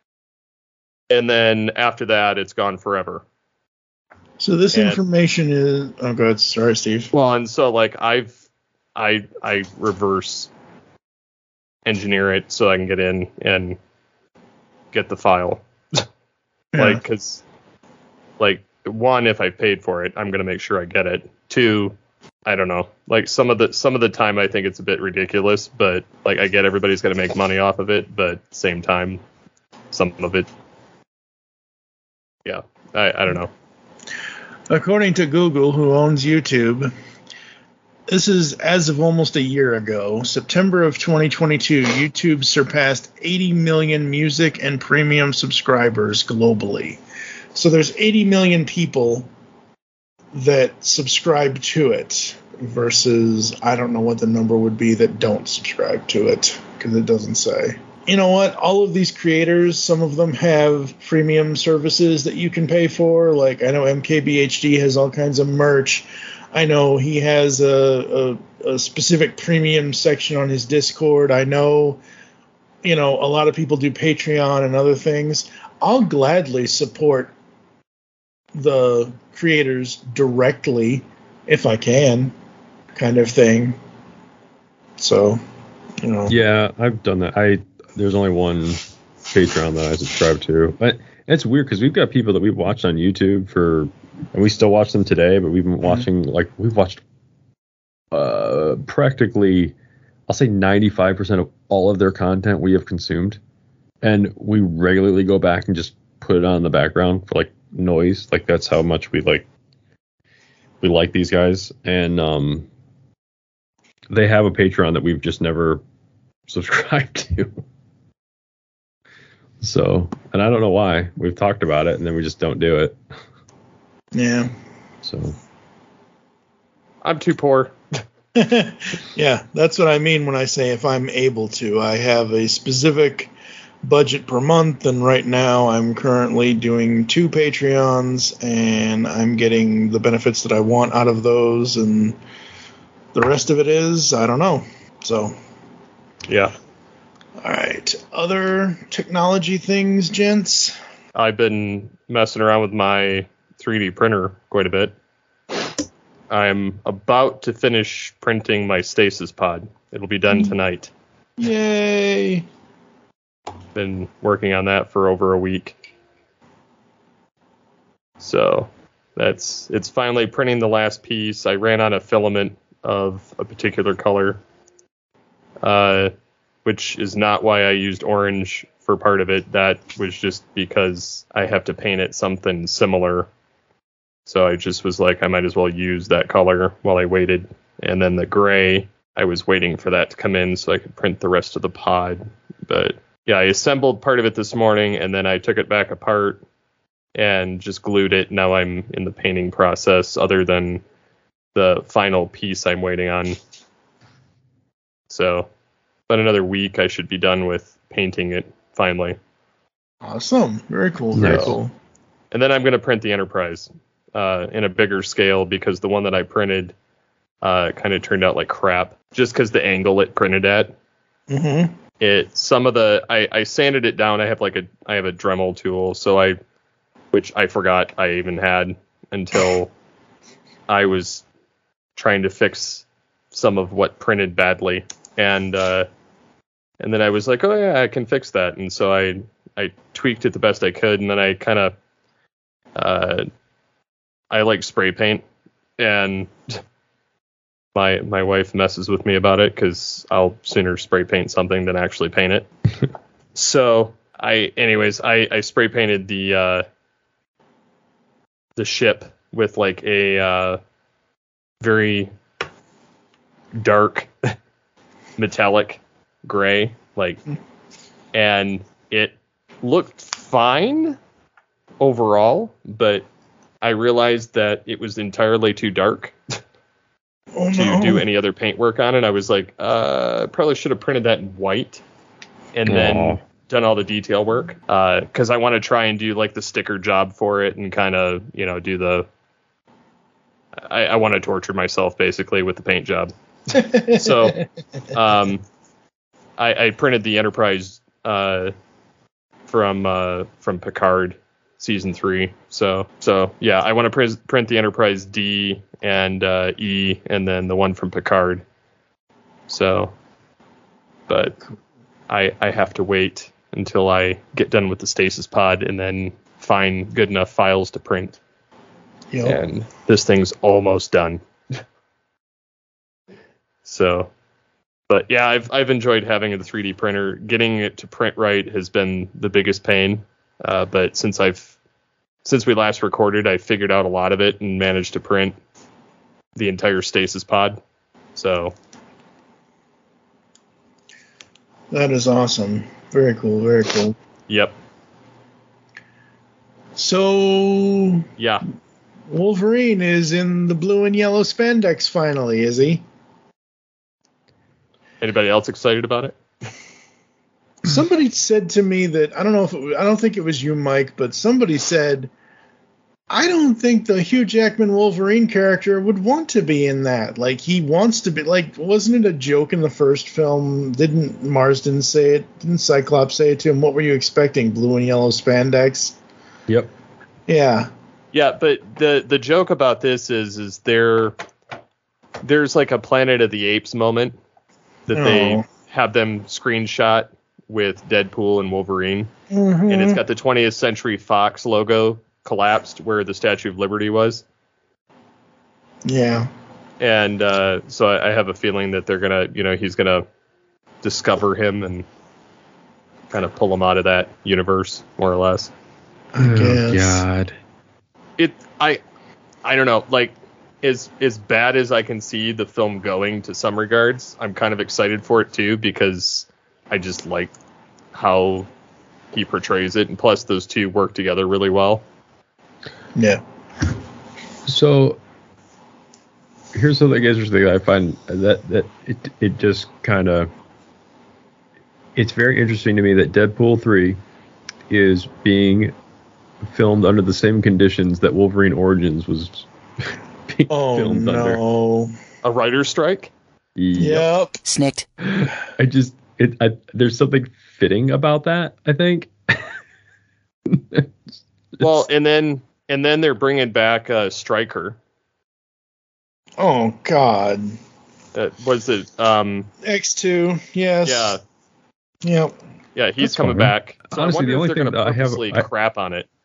And then after that, it's gone forever. So this and, information is, oh, God, sorry, Steve. Well, and so like I've, I, I reverse engineer it so I can get in and get the file. Yeah. Like, cause like one, if I paid for it, I'm going to make sure I get it. Two, I don't know, like some of the, some of the time I think it's a bit ridiculous, but like I get everybody's going to make money off of it, but at the same time, some of it, yeah, I, I don't know. According to Google, who owns YouTube, this is as of almost a year ago, September of twenty twenty-two, YouTube surpassed eighty million music and premium subscribers globally. So there's eighty million people that subscribe to it versus I don't know what the number would be that don't subscribe to it because it doesn't say. You know what? All of these creators, some of them have premium services that you can pay for. Like I know M K B H D has all kinds of merch. I know he has a, a, a specific premium section on his Discord. I know, you know, a lot of people do Patreon and other things. I'll gladly support the creators directly if I can, kind of thing. So, you know. Yeah, I've done that. I there's only one Patreon that I subscribe to. But it's weird because we've got people that we've watched on YouTube for. And we still watch them today, but we've been watching, mm-hmm. like, we've watched uh, practically, I'll say ninety-five percent of all of their content we have consumed. And we regularly go back and just put it on in the background for, like, noise. Like, that's how much we, like, we like these guys. And um, they have a Patreon that we've just never subscribe to. So, and I don't know why. We've talked about it, and then we just don't do it. Yeah. So. I'm too poor. Yeah, that's what I mean when I say if I'm able to. I have a specific budget per month, and right now I'm currently doing two Patreons, and I'm getting the benefits that I want out of those, and the rest of it is, I don't know. So, yeah. All right. Other technology things, gents? I've been messing around with my three D printer quite a bit. I'm about to finish printing my stasis pod. It'll be done tonight. Yay. Been working on that for over a week. So that's it's finally printing the last piece. I ran on a filament of a particular color, uh, which is not why I used orange for part of it. That was just because I have to paint it something similar. So I just was like, I might as well use that color while I waited. And then the gray, I was waiting for that to come in so I could print the rest of the pod. But yeah, I assembled part of it this morning, and then I took it back apart and just glued it. Now I'm in the painting process, other than the final piece I'm waiting on. So about another week, I should be done with painting it finally. Awesome. Very cool. Very Nice. cool. And then I'm going to print the Enterprise uh, in a bigger scale, because the one that I printed uh, kind of turned out like crap, just because the angle it printed at. Mm-hmm. It some of the I, I sanded it down. I have like a I have a Dremel tool, so I which I forgot I even had until I was trying to fix some of what printed badly, and uh, and then I was like, oh yeah, I can fix that, and so I I tweaked it the best I could, and then I kind of uh, I like spray paint, and my my wife messes with me about it because I'll sooner spray paint something than actually paint it. So I, anyways, I, I spray painted the uh, the ship with like a uh, very dark metallic gray, like, and it looked fine overall, but I realized that it was entirely too dark Oh, to no. do any other paint work on it. I was like, uh, probably should have printed that in white and then Aw. done all the detail work. Uh, cause I want to try and do like the sticker job for it and kind of, you know, do the, I, I want to torture myself basically with the paint job. So, um, I, I printed the Enterprise, uh, from, uh, from Picard season three. So, so yeah, I want to pr- print the Enterprise D and uh, E, and then the one from Picard. So, but I I have to wait until I get done with the stasis pod and then find good enough files to print. Yep. And this thing's almost done. So, but yeah, I've I've enjoyed having the three D printer. Getting it to print right has been the biggest pain. Uh, but since I've since we last recorded, I figured out a lot of it and managed to print the entire stasis pod. So That is awesome. Very cool. Very cool. yep, So yeah. Wolverine is in the blue and yellow spandex finally, is he? Anybody else excited about it? Somebody said to me that I don't know if it was, I don't think it was you, Mike, but somebody said, I don't think the Hugh Jackman Wolverine character would want to be in that. Like, he wants to be, like, wasn't it a joke in the first film? Didn't Marsden say it? Didn't Cyclops say it to him? What were you expecting? Blue and yellow spandex? Yep. Yeah. Yeah, but the the joke about this is is there there's like a Planet of the Apes moment that Oh. they have them screenshot with Deadpool and Wolverine, Mm-hmm. and it's got the twentieth Century Fox logo collapsed where the Statue of Liberty was. Yeah. And uh, so I, I have a feeling that they're gonna, you know, he's gonna discover him and kind of pull him out of that universe, more or less. I Oh, guess. God. It, I, I don't know. Like, as as bad as I can see the film going to some regards, I'm kind of excited for it too, because I just like how he portrays it, and plus those two work together really well. Yeah. So here's something interesting I find that that it it just kind of it's very interesting to me that Deadpool three is being filmed under the same conditions that Wolverine Origins was being oh, filmed no. under. A writer's strike? Yep. Snicked. I just it I, there's something fitting about that, I think. It's- Well, and then and then they're bringing back uh, Stryker. Oh, God. That was it. Um, X two, yes. yeah, Yep. yeah, he's That's coming fine. back. So Honestly, I wonder the only if they're thing going to that I have- purposely I- crap on it.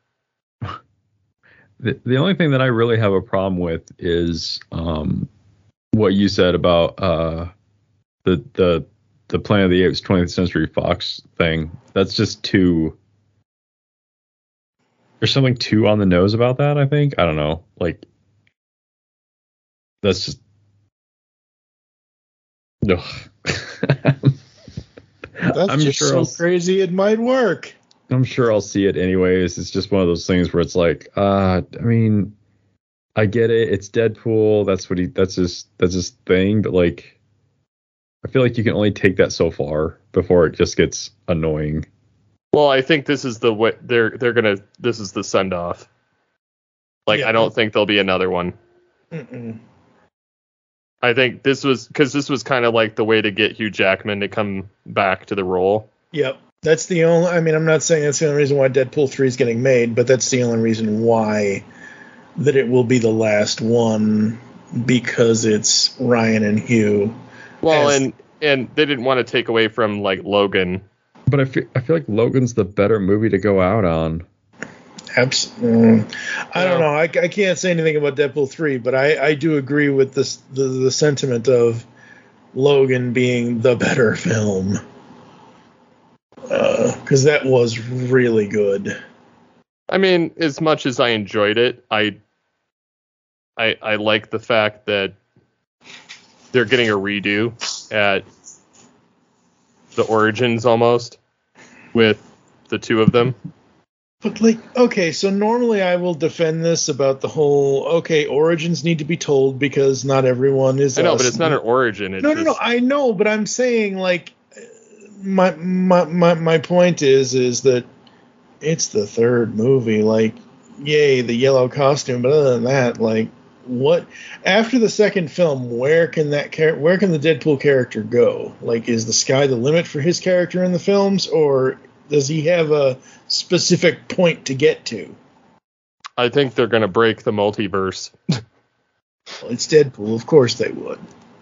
The, the only thing that I really have a problem with is um, what you said about uh, the the the Planet of the Apes twentieth Century Fox thing. That's just too. There's something too on the nose about that. I think I don't know. Like that's just. Ugh. That's I'm just sure so I'll- crazy it might work. I'm sure I'll see it anyways. It's just one of those things where it's like, uh, I mean, I get it. It's Deadpool. That's what he. That's his. That's his thing. But like, I feel like you can only take that so far before it just gets annoying. Well, I think this is the way they're they're gonna. This is the send off. Like, Yeah. I don't think there'll be another one. Mm-mm. I think this was because this was kind of like the way to get Hugh Jackman to come back to the role. Yep. That's the only, I mean, I'm not saying that's the only reason why Deadpool three is getting made, but that's the only reason why that it will be the last one, because it's Ryan and Hugh. Well, As- and and they didn't want to take away from like Logan. But I feel. I feel like Logan's the better movie to go out on. Abs- mm, I don't Yeah. know. I, I can't say anything about Deadpool three, but I, I do agree with this the, the sentiment of Logan being the better film. Because that was really good. I mean, as much as I enjoyed it, I I I like the fact that they're getting a redo at the Origins almost with the two of them. But like, okay, so normally I will defend this about the whole, okay, origins need to be told because not everyone is. I know, us. but it's not an origin. It's No, no, no. just- I know, but I'm saying like, my my my my point is is that it's the third movie. Like, yay, the yellow costume, but other than that, like, what after the second film, where can that char- where can the Deadpool character go? Like, is the sky the limit for his character in the films, or does he have a specific point to get to? I think they're going to break the multiverse. Well, it's Deadpool, of course they would.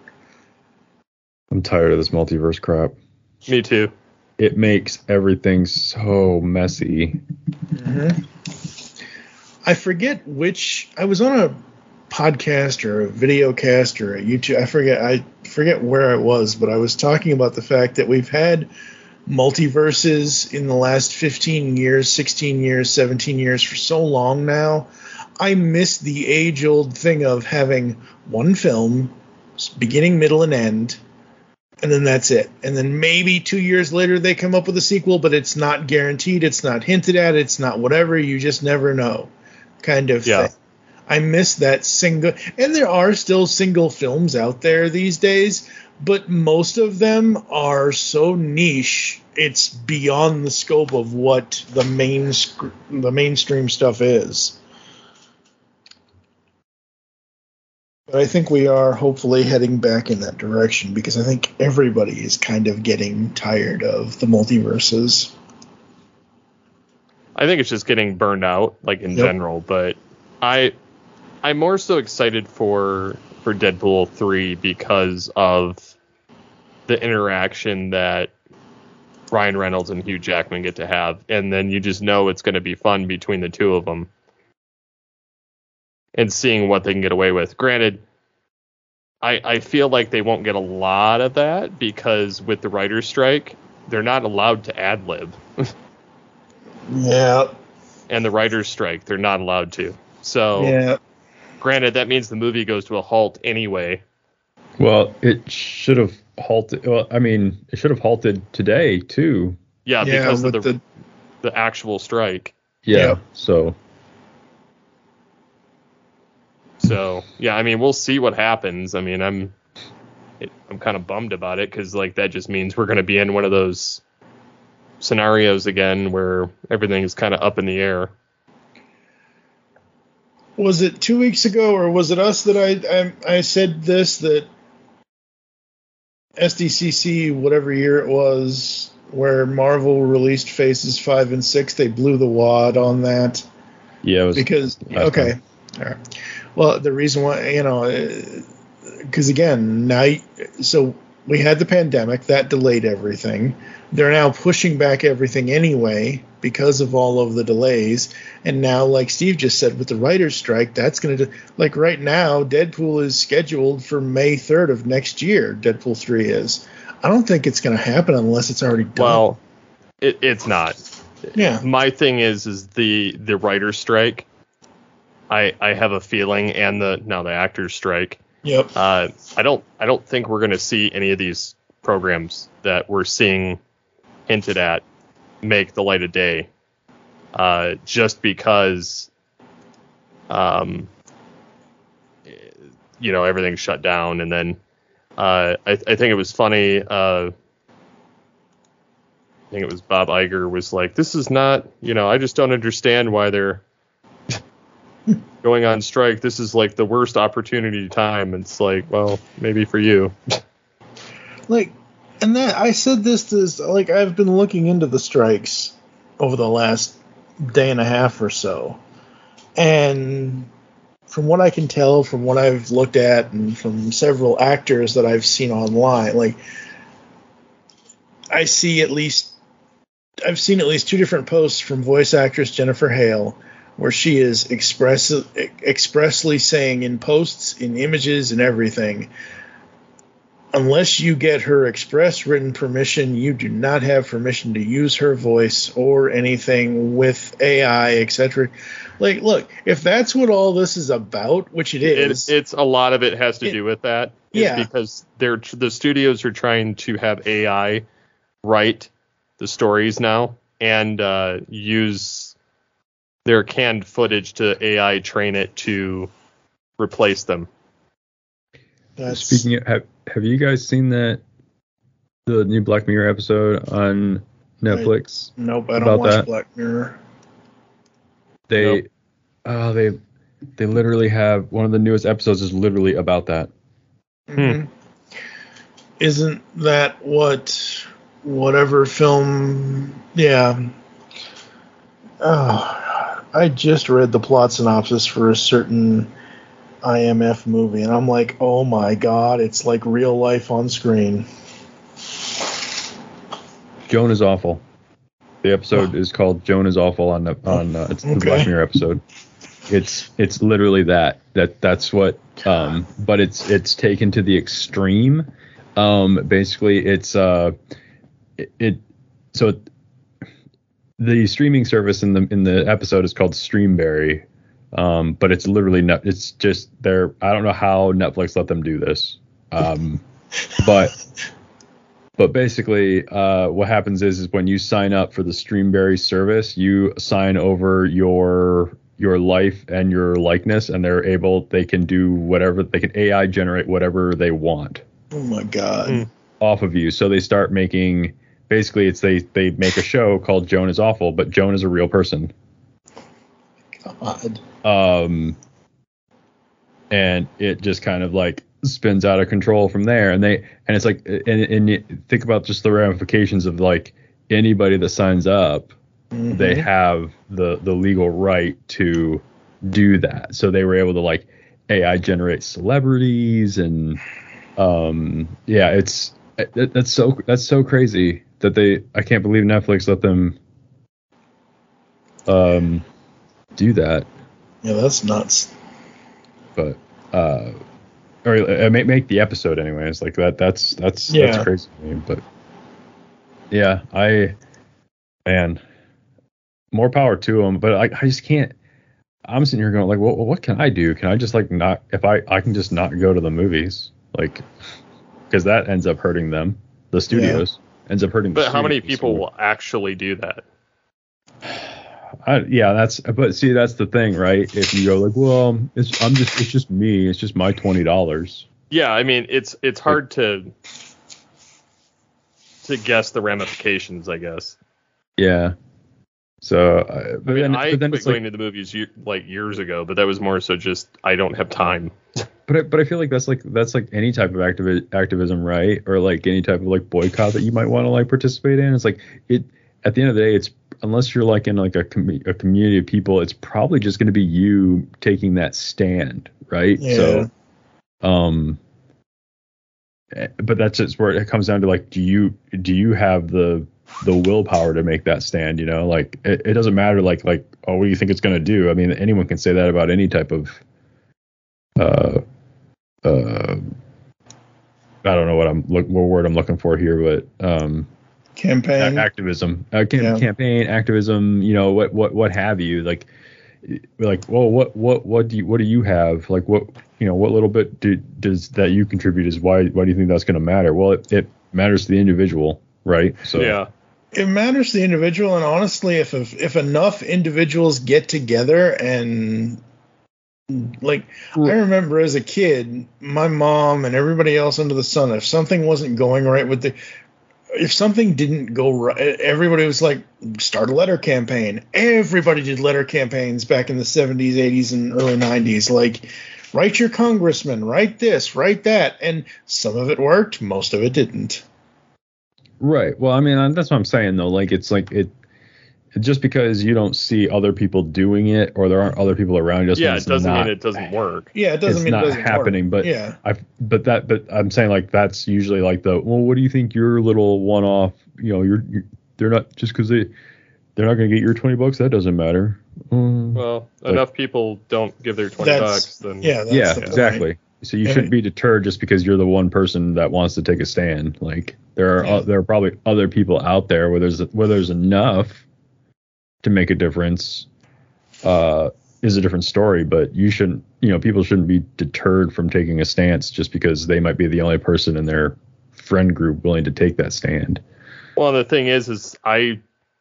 I'm tired of this multiverse crap. Me too. It makes everything so messy. Mm-hmm. I forget which. I was on a podcast or a video cast or a YouTube. I forget. I forget where I was, but I was talking about the fact that we've had multiverses in the last fifteen years, sixteen years, seventeen years for so long now. I miss the age-old thing of having one film, beginning, middle, and end, and then that's it. And then maybe two years later they come up with a sequel, but it's not guaranteed, it's not hinted at, it's not whatever, you just never know kind of Yeah. thing. I miss that single, and there are still single films out there these days, but most of them are so niche, it's beyond the scope of what the main sc- the mainstream stuff is. But I think we are hopefully heading back in that direction, because I think everybody is kind of getting tired of the multiverses. I think it's just getting burned out, like in Yep. general. But I, I'm more so excited for for Deadpool three because of the interaction that Ryan Reynolds and Hugh Jackman get to have, and then you just know it's going to be fun between the two of them, and seeing what they can get away with. Granted, I I feel like they won't get a lot of that because with the writer's strike, they're not allowed to ad lib. Yeah. And the writer's strike, they're not allowed to. So, Yeah. granted, that means the movie goes to a halt anyway. Well, it should have halted. Well, I mean, it should have halted today too. Yeah, Yeah, because of with the, the- the actual strike. Yeah. Yep. So So yeah, I mean, we'll see what happens. I mean, I'm it, I'm kind of bummed about it because like that just means we're going to be in one of those scenarios again where everything is kind of up in the air. Was it two weeks ago, or was it us that I I, I said this, that S D C C, whatever year it was, where Marvel released Phases five and six, they blew the wad on that yeah, it was because last okay, time. all right. Well, the reason why, you know, because again, now you- so we had the pandemic that delayed everything. They're now pushing back everything anyway because of all of the delays. And now, like Steve just said, with the writer's strike, that's going to, like right now, Deadpool is scheduled for May third of next year. Deadpool three is. I don't think it's going to happen unless it's already done. Well, it, it's not. Yeah. My thing is, is the the writer's strike. I I have a feeling, and the now the actors strike. Yep. Uh, I don't I don't think we're going to see any of these programs that we're seeing hinted at make the light of day. Uh, just because, um, you know, everything's shut down, and then uh, I, I think it was funny. Uh, I think it was Bob Iger was like, "This is not, you know, I just don't understand why they're going on strike. This is like the worst opportunity time." It's like, well, maybe for you. Like, and that I said this to, like, I've been looking into the strikes over the last day and a half or so, and from what I can tell, from what I've looked at, and from several actors that I've seen online, like, I see at least I've seen at least two different posts from voice actress Jennifer Hale, where she is express, expressly saying in posts, in images, and everything, unless you get her express written permission, you do not have permission to use her voice or anything with A I, et cetera. Like, look, if that's what all this is about, which it is, It, it's a lot of it has to It- do with that. It's yeah. because they're the studios are trying to have A I write the stories now and uh, use their canned footage to A I train it to replace them. that's, Speaking of, have, have you guys seen that the new Black Mirror episode on Netflix? nope, I don't about watch that? Black Mirror. They, Nope. oh, they, they literally have one of the newest episodes is literally about that. Mhm. Isn't that what whatever film? Yeah. Oh, I just read the plot synopsis for a certain I M F movie, and I'm like, oh my god, it's like real life on screen. Joan is awful. The episode is called Joan is awful on the, on uh, it's the Okay. Black Mirror episode. It's it's literally that that that's what um but it's it's taken to the extreme. Um basically it's uh it, it so it, the streaming service in the in the episode is called Streamberry. Um but it's literally not, it's just they're I don't know how Netflix let them do this. Um but But basically, uh, what happens is, is when you sign up for the Streamberry service, you sign over your your life and your likeness, and they're able, they can do whatever, they can A I generate whatever they want Oh my god. Mm. off of you. So they start making, basically, it's they they make a show called Joan is Awful, but Joan is a real person. God. Um, and it just kind of like spins out of control from there, and they and it's like and, and you think about just the ramifications of like anybody that signs up, Mhm. they have the the legal right to do that. So they were able to like A I generate celebrities, and um yeah, it's it, that's so that's so crazy that they I can't believe Netflix let them um do that. Yeah, that's nuts. But uh or uh, make make the episode anyways, like that that's that's Yeah. that's crazy to me. But yeah, I man, more power to them, but I, I just can't. I'm sitting here going like, well, what can I do? Can I just like not, if I I can just not go to the movies? Like because that ends up hurting them. The studios yeah. ends up hurting. But the how many studios, people so. will actually do that? I, yeah, that's but see that's the thing, right? If you go like, well, it's I'm just it's just me, it's just my twenty dollars. Yeah, I mean it's it's hard like, to to guess the ramifications, I guess. Yeah. So, uh, but I mean, then, I but then quit it's going like, to the movies like years ago, but that was more so just I don't have time. But I, but I feel like that's like that's like any type of activi- activism, right? Or like any type of like boycott that you might want to like participate in. It's like it at the end of the day, it's unless you're like in like a com- a community of people, it's probably just going to be you taking that stand, right? Yeah. So, um, but that's just where it comes down to like, do you do you have the the willpower to make that stand? You know, like it, it doesn't matter like like oh, what do you think it's going to do? I mean, anyone can say that about any type of uh uh I don't know what I'm look what word I'm looking for here, but um campaign activism uh, cam- yeah. campaign activism, you know, what what what have you, like like well what what what do you what do you have, like what you know what little bit do, does that you contribute is why why do you think that's going to matter? Well, it, it matters to the individual, right? So yeah, it matters to the individual, and honestly, if if, if enough individuals get together and like I remember as a kid, my mom and everybody else under the sun, if something wasn't going right with the if something didn't go right, everybody was like, start a letter campaign. Everybody did letter campaigns back in the seventies, eighties, and early nineties. Like, write your congressman, write this, write that. And some of it worked, most of it didn't. Right. Well, I mean, that's what I'm saying, though. Like, it's like it just because you don't see other people doing it or there aren't other people around you. Yeah, it doesn't not, mean it doesn't work. Yeah, it doesn't it's mean not it doesn't happening. work. But yeah, I but that but I'm saying like that's usually like the well, what do you think your little one off? You know, you're, you're they're not just because they they're not going to get your twenty bucks. That doesn't matter. Um, well, like, enough people don't give their twenty bucks. Then yeah, that's yeah, the exactly. So you shouldn't be deterred just because you're the one person that wants to take a stand. Like there are Yeah. uh, there are probably other people out there where there's where there's enough to make a difference. Uh, is a different story, but you shouldn't. You know, people shouldn't be deterred from taking a stance just because they might be the only person in their friend group willing to take that stand. Well, the thing is, is I,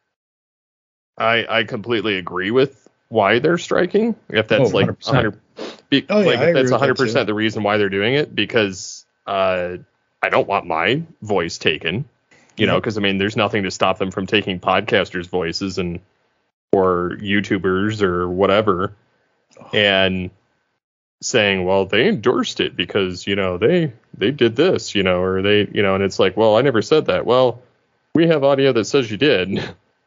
I, I completely agree with why they're striking. If that's Oh, like one one hundred, be, Oh, yeah, like I if that's agree with one hundred that, percent too. the reason why they're doing it, because uh, I don't want my voice taken. You know, because I mean, there's nothing to stop them from taking podcasters' voices and or YouTubers or whatever, and saying, well, they endorsed it because, you know, they they did this, you know, or they, you know, and it's like, well, I never said that. Well, we have audio that says you did.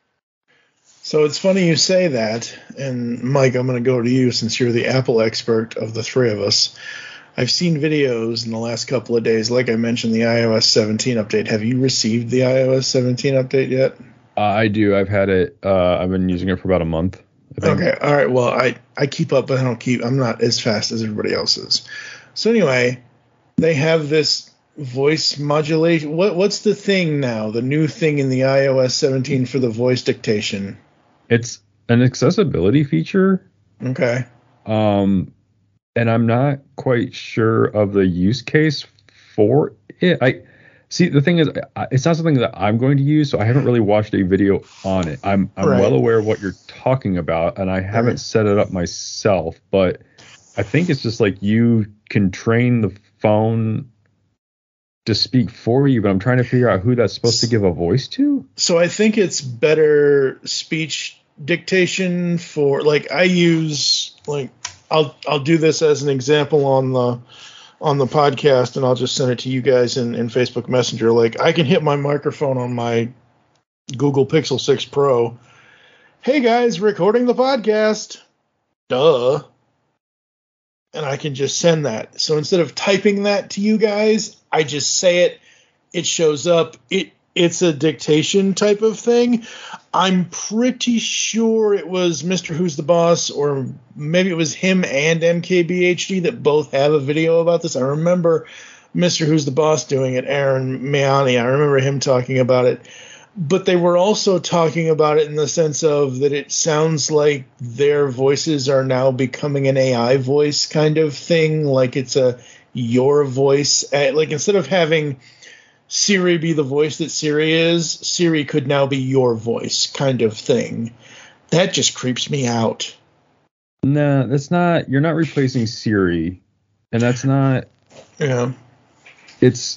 So it's funny you say that, and Mike, I'm going to go to you since you're the Apple expert of the three of us. I've seen videos in the last couple of days, like I mentioned, the i O S seventeen update. Have you received the i O S seventeen update yet? Uh, I do. I've had it. Uh, I've been using it for about a month. I think. Okay. All right. Well, I, I keep up, but I don't keep. I'm not as fast as everybody else is. So anyway, they have this voice modulation. What what's the thing now? The new thing in the i O S seventeen for the voice dictation. It's an accessibility feature. Okay. Um, and I'm not quite sure of the use case for it. I see. The thing is, I- it's not something that I'm going to use, so I haven't really watched a video on it. I'm I'm Right. well aware of what you're talking about, and I haven't Right. set it up myself. But I think it's just like you can train the phone to speak for you, but I'm trying to figure out who that's supposed to give a voice to. So I think it's better speech dictation for, like, I use, like, I'll I'll do this as an example on the on the podcast, and I'll just send it to you guys in, in Facebook Messenger. Like, I can hit my microphone on my Google Pixel six Pro. Hey guys, recording the podcast. Duh. And I can just send that. So instead of typing that to you guys, I just say it. It shows up. It it's a dictation type of thing. I'm pretty sure it was Mister Who's the Boss, or maybe it was him and M K B H D that both have a video about this. I remember Mister Who's the Boss doing it, Aaron Miani. I remember him talking about it. But they were also talking about it in the sense of that it sounds like their voices are now becoming an A I voice kind of thing. Like it's a your voice. Like instead of having Siri be the voice that Siri is, Siri could now be your voice kind of thing. That just creeps me out. No, that's not. You're not replacing Siri, and that's not. Yeah. It's.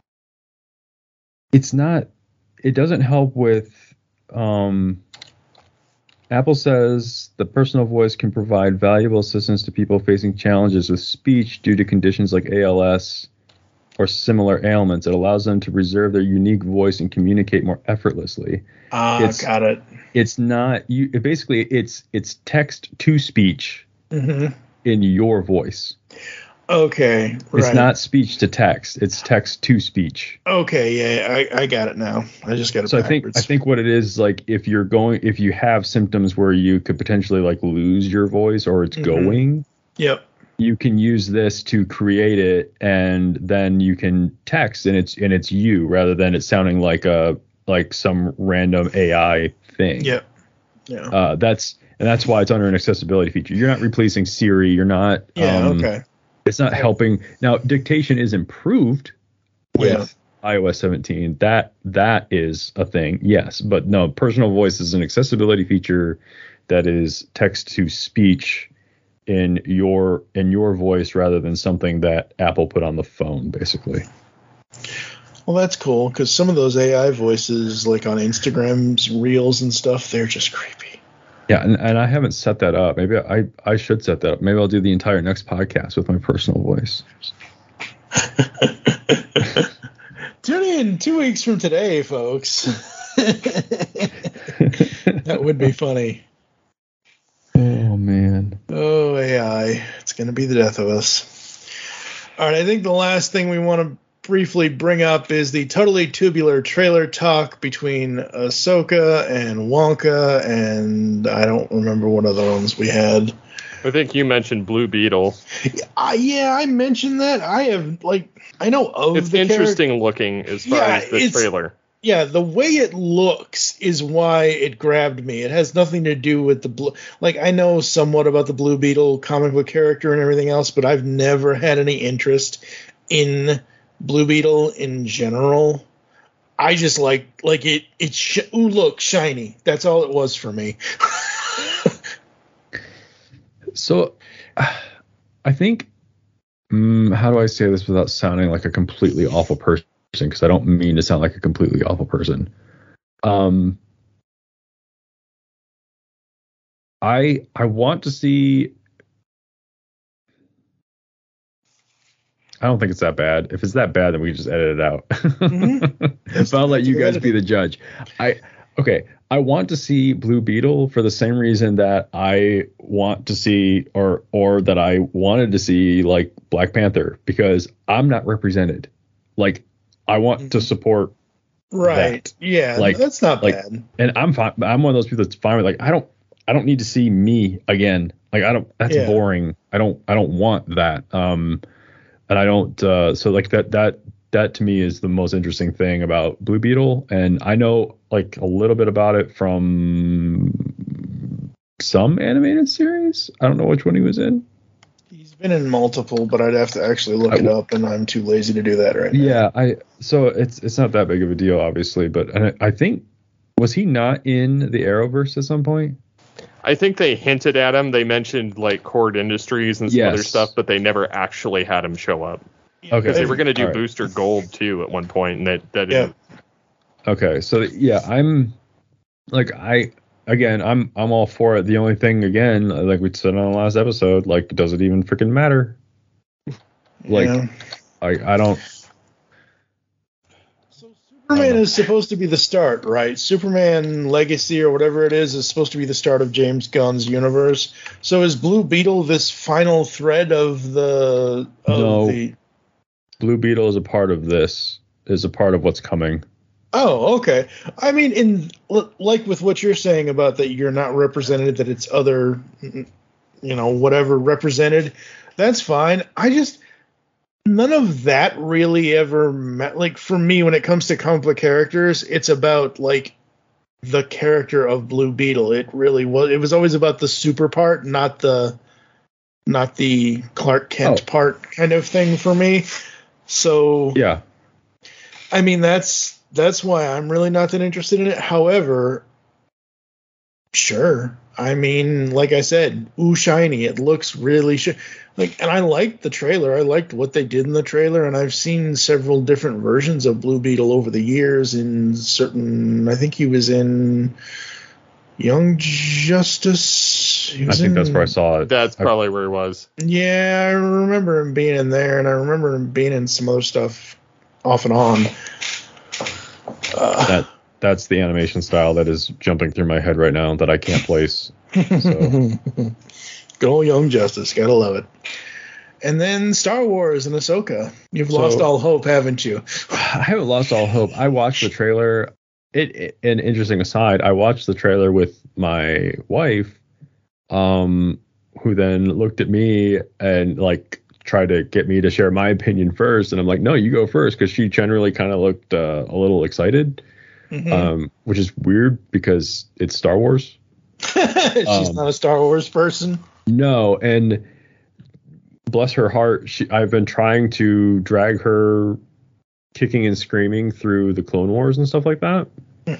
It's not. It doesn't help with. Um, Apple says the personal voice can provide valuable assistance to people facing challenges with speech due to conditions like A L S or similar ailments. It allows them to reserve their unique voice and communicate more effortlessly. Ah, uh, got it. It's not you. It basically, it's it's text to speech mm-hmm. in your voice. Okay, right. It's not speech to text. It's text to speech. Okay, yeah, I, I got it now. I just got it. So backwards. I think I think what it is, like if you're going, if you have symptoms where you could potentially like lose your voice or it's mm-hmm. going. Yep. You can use this to create it, and then you can text, and it's and it's you rather than it sounding like a like some random A I thing. Yep. Yeah. Uh, that's and that's why it's under an accessibility feature. You're not replacing Siri. You're not. Yeah. Um, okay. It's not helping. Now, dictation is improved with yeah. i O S seventeen. That that is a thing, yes. But no, personal voice is an accessibility feature that is text to speech in your in your voice rather than something that Apple put on the phone, basically. Well, that's cool because some of those A I voices, like on Instagram's Reels and stuff, they're just creepy. Yeah, and, and I haven't set that up. Maybe I, I should set that up. Maybe I'll do the entire next podcast with my personal voice. Tune in two weeks from today, folks. That would be funny. Oh, man. Oh, A I. It's going to be the death of us. All right, I think the last thing we want to briefly bring up is the totally tubular trailer talk between Ahsoka and Wonka, and I don't remember what other ones we had. I think you mentioned Blue Beetle. Uh, yeah, I mentioned that. I have, like, I know of it's the interesting character. looking as far yeah, as the trailer. Yeah, the way it looks is why it grabbed me. It has nothing to do with the blue. Like, I know somewhat about the Blue Beetle comic book character and everything else, but I've never had any interest in Blue Beetle in general. I just like like it. It's sh- ooh, look, shiny. That's all it was for me. So, I think. Um, how do I say this without sounding like a completely awful person? Because I don't mean to sound like a completely awful person. Um, I I want to see. I don't think it's that bad. If it's that bad, then we can just edit it out. Mm-hmm. But I'll let you guys be the judge. I okay. I want to see Blue Beetle for the same reason that I want to see, or or that I wanted to see, like Black Panther, because I'm not represented. Like I want mm-hmm. to support. Right. That. Yeah. Like that's not like, bad. And I'm fine. I'm one of those people that's fine with like I don't I don't need to see me again. Like I don't. That's yeah. boring. I don't. I don't want that. Um. And I don't, uh, so like that, that, that to me is the most interesting thing about Blue Beetle. And I know like a little bit about it from some animated series. I don't know which one he was in. He's been in multiple, but I'd have to actually look I, it up, and I'm too lazy to do that right now. Yeah. I, so it's, it's not that big of a deal, obviously, but I, I think, was he not in the Arrowverse at some point? I think they hinted at him. They mentioned like Horde Industries and some yes. other stuff, but they never actually had him show up. Okay. Because they were going to do right. Booster Gold too at one point, and that that yeah. didn't. Okay, so yeah, I'm like I again, I'm I'm all for it. The only thing again, like we said on the last episode, like does it even freaking matter? Like yeah. I I don't. Superman is supposed to be the start, right? Superman Legacy or whatever it is is supposed to be the start of James Gunn's universe. So is Blue Beetle this final thread of the of no. the Blue Beetle is a part of this, is a part of what's coming. Oh, okay. I mean, in like with what you're saying about that you're not represented, that it's other, you know, whatever represented, that's fine. I just none of that really ever met. Like for me, when it comes to comic book characters, it's about like the character of Blue Beetle. It really was. It was always about the super part, not the not the Clark Kent Oh. part kind of thing for me. So Yeah. I mean, that's that's why I'm really not that interested in it. However, sure. I mean, like I said, ooh, shiny. It looks really sh- like, and I liked the trailer. I liked what they did in the trailer, and I've seen several different versions of Blue Beetle over the years. In certain, I think he was in Young Justice. He I was think in, that's where I saw it. That's I- probably where he was. Yeah, I remember him being in there, and I remember him being in some other stuff off and on. Uh, that that's the animation style that is jumping through my head right now that I can't place. So Good old Young Justice, gotta love it. And then Star Wars and Ahsoka. You've So- lost all hope, haven't you? I haven't lost all hope. I watched the trailer. It, it an interesting aside. I watched the trailer with my wife, um, who then looked at me and like tried to get me to share my opinion first. And I'm like, no, you go first, because she generally kind of looked uh, a little excited, Mhm. um, which is weird because it's Star Wars. She's um, not a Star Wars person. No, and bless her heart, she, I've been trying to drag her kicking and screaming through the Clone Wars and stuff like that.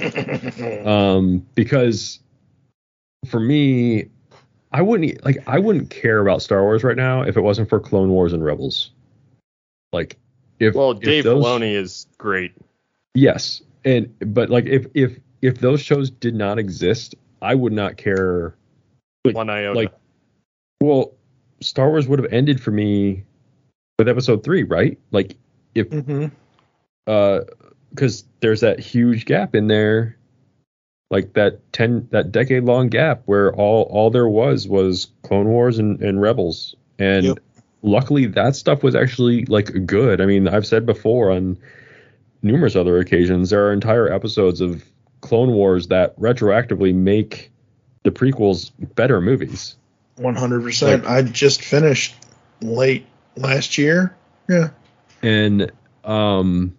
Um, because for me, I wouldn't like I wouldn't care about Star Wars right now if it wasn't for Clone Wars and Rebels. Like, if Well, if Dave those, Filoni is great. yes, and but like if if if those shows did not exist, I would not care. Like, One iota. like, well, Star Wars would have ended for me with Episode three, right? Like, if Mm-hmm. uh, because there's that huge gap in there, like that ten that decade long gap where all all there was was Clone Wars and, and Rebels, and Yep. luckily that stuff was actually like good. I mean, I've said before on numerous other occasions, there are entire episodes of Clone Wars that retroactively make the prequels better movies. one hundred percent. I just finished late last year. Yeah. And um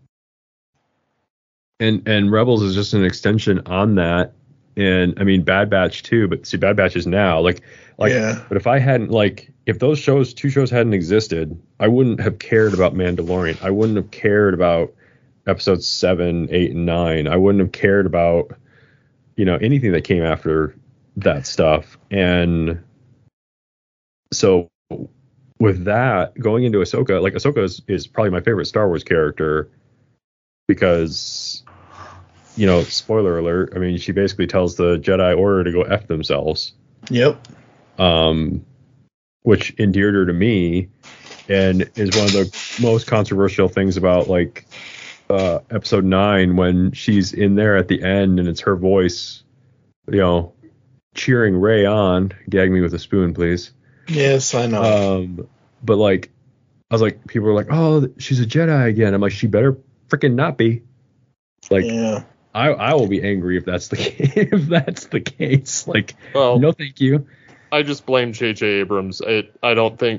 and and Rebels is just an extension on that. And I mean Bad Batch too, but see Bad Batch is now like like Yeah. but if I hadn't like if those shows two shows hadn't existed, I wouldn't have cared about Mandalorian. I wouldn't have cared about episodes seven, eight, and nine. I wouldn't have cared about, you know, anything that came after that stuff. And so with that, going into Ahsoka, like Ahsoka is, is probably my favorite Star Wars character because, you know, spoiler alert, I mean, she basically tells the Jedi Order to go F themselves, Yep. um, which endeared her to me and is one of the most controversial things about, like, uh, episode nine when she's in there at the end and it's her voice, you know, cheering Rey on. Gag me with a spoon, please. Yes, I know. Um, but like, I was like, people were like, "Oh, she's a Jedi again." I'm like, she better freaking not be. Like, yeah. I I will be angry if that's the if that's the case. Like, Well, no, thank you. I just blame J J Abrams. I I don't think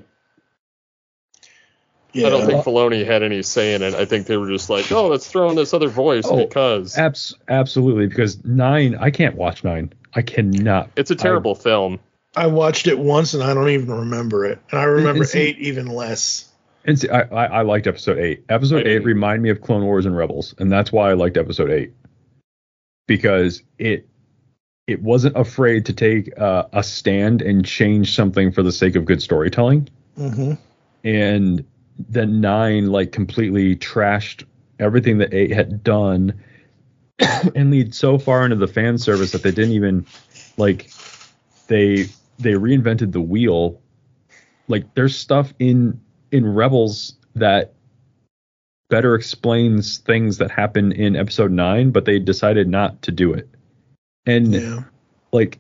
Yeah. I don't think Filoni had any say in it. I think they were just like, oh, let's throw in this other voice Oh, because Abs- absolutely, because nine, I can't watch nine. I cannot. it's a terrible film. I watched it once and I don't even remember it. And I remember and see- eight even less. And see, I, I I liked episode eight. Episode I eight didn't. reminded me of Clone Wars and Rebels, and that's why I liked episode eight because it it wasn't afraid to take uh, a stand and change something for the sake of good storytelling. Mm-hmm. And then nine like completely trashed everything that eight had done and lead so far into the fan service that they didn't even like they they reinvented the wheel. Like there's stuff in in Rebels that better explains things that happen in episode nine, but they decided not to do it. And Yeah. like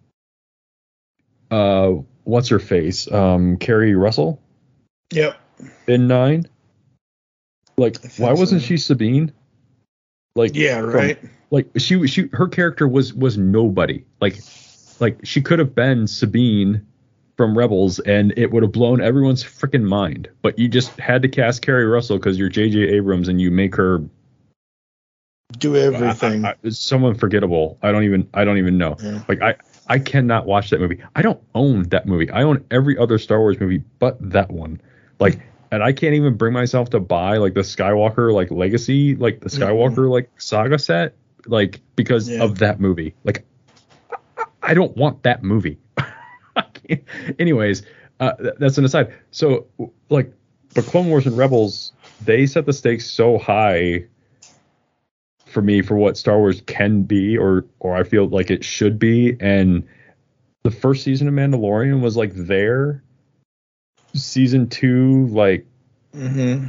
uh what's her face? Um Carrie Russell Yep. in nine. Like, think why wasn't so. she Sabine? Like, Yeah, from- right. like she, she, her character was was nobody. Like, like she could have been Sabine from Rebels, and it would have blown everyone's freaking mind. But you just had to cast Carrie Russell because you're J J Abrams, and you make her Do everything. I- I- someone forgettable. I don't even, I don't even know. Yeah. Like, I, I cannot watch that movie. I don't own that movie. I own every other Star Wars movie but that one. Like, and I can't even bring myself to buy like the Skywalker like Legacy, like the Skywalker mm-hmm. like saga set, like because yeah. of that movie. Like, I, I don't want that movie. Anyways, uh, th- that's an aside. So, like, but Clone Wars and Rebels, they set the stakes so high for me for what Star Wars can be, or or I feel like it should be. And the first season of Mandalorian was like there. Season two, like, mm-hmm.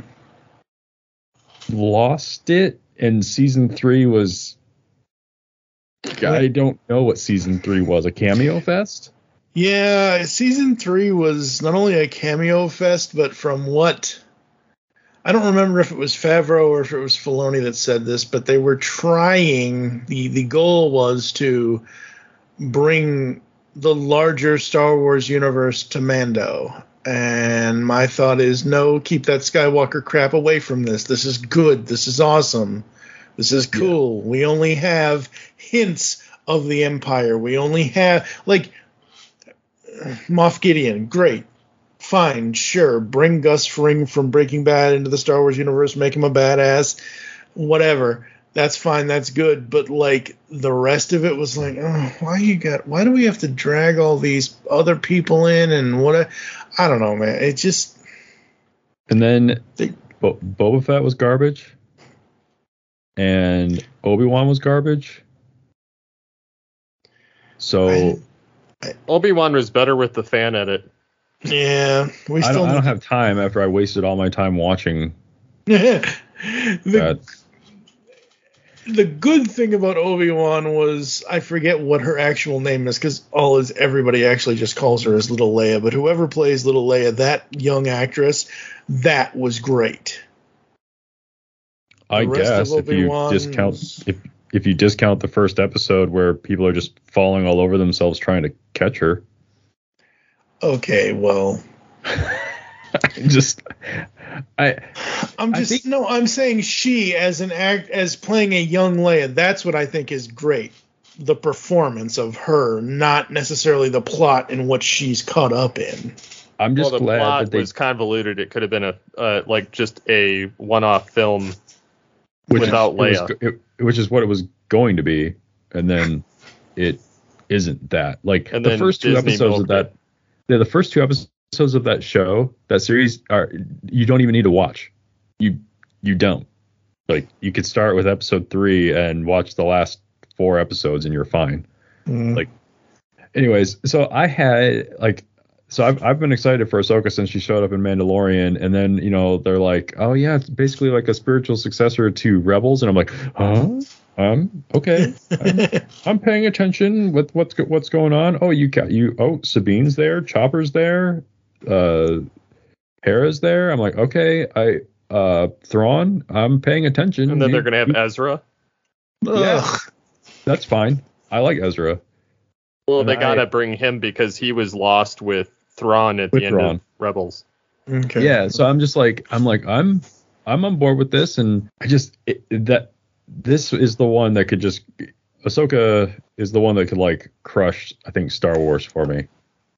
lost it, and season three was. I don't know what season three was. A cameo fest? Yeah, season three was not only a cameo fest, but from what I don't remember if it was Favreau or if it was Filoni that said this, but they were trying. the The goal was to bring the larger Star Wars universe to Mando. And my thought is, no, keep that Skywalker crap away from this. This is good. This is awesome. This is cool. Yeah. We only have hints of the Empire. We only have, like, Moff Gideon. Great. Fine. Sure. Bring Gus Fring from Breaking Bad into the Star Wars universe. Make him a badass. Whatever. That's fine. That's good. But, like, the rest of it was like, oh, why you got, why do we have to drag all these other people in and what? A, I don't know, man. It just. And then they, Bo- Boba Fett was garbage. And Obi-Wan was garbage. So. I, I, Obi-Wan was better with the fan edit. Yeah. We I, still don't, I don't have time after I wasted all my time watching. the, that. The good thing about Obi-Wan was, I forget what her actual name is, because all is everybody actually just calls her as Little Leia, but whoever plays Little Leia, that young actress, that was great. I guess if you discount if if you discount the first episode where people are just falling all over themselves trying to catch her. Okay, well, just I I'm just I think, no I'm saying she as an act as playing a young Leia, that's what I think is great. The performance of her, not necessarily the plot and what she's caught up in. I'm just well, the glad plot that they was convoluted. It could have been a uh, like just a one-off film which without is, Leia, it was, it, which is what it was going to be, and then it isn't that. Like and the first two Disney episodes of that, it. yeah, the first two episodes of that show, that series, are you don't even need to watch. You you don't. Like you could start with episode three and watch the last four episodes, and you're fine. Mm. Like, anyways, so I had like. So I've I've been excited for Ahsoka since she showed up in Mandalorian, and then you know they're like, oh yeah, it's basically like a spiritual successor to Rebels, and I'm like, huh, um, okay, I'm, I'm paying attention with what's what's going on. Oh, you got you. Oh, Sabine's there, Chopper's there, uh, Hera's there. I'm like, okay, I uh, Thrawn, I'm paying attention. And then you, they're gonna have you, Ezra. Yeah, Ugh. That's fine. I like Ezra. Well, and they I, gotta bring him because he was lost with Thrawn at With the end Thrawn. of Rebels. Okay. Yeah, so I'm just like I'm like I'm I'm on board with this, and I just it, that this is the one that could just Ahsoka is the one that could like crush I think Star Wars for me.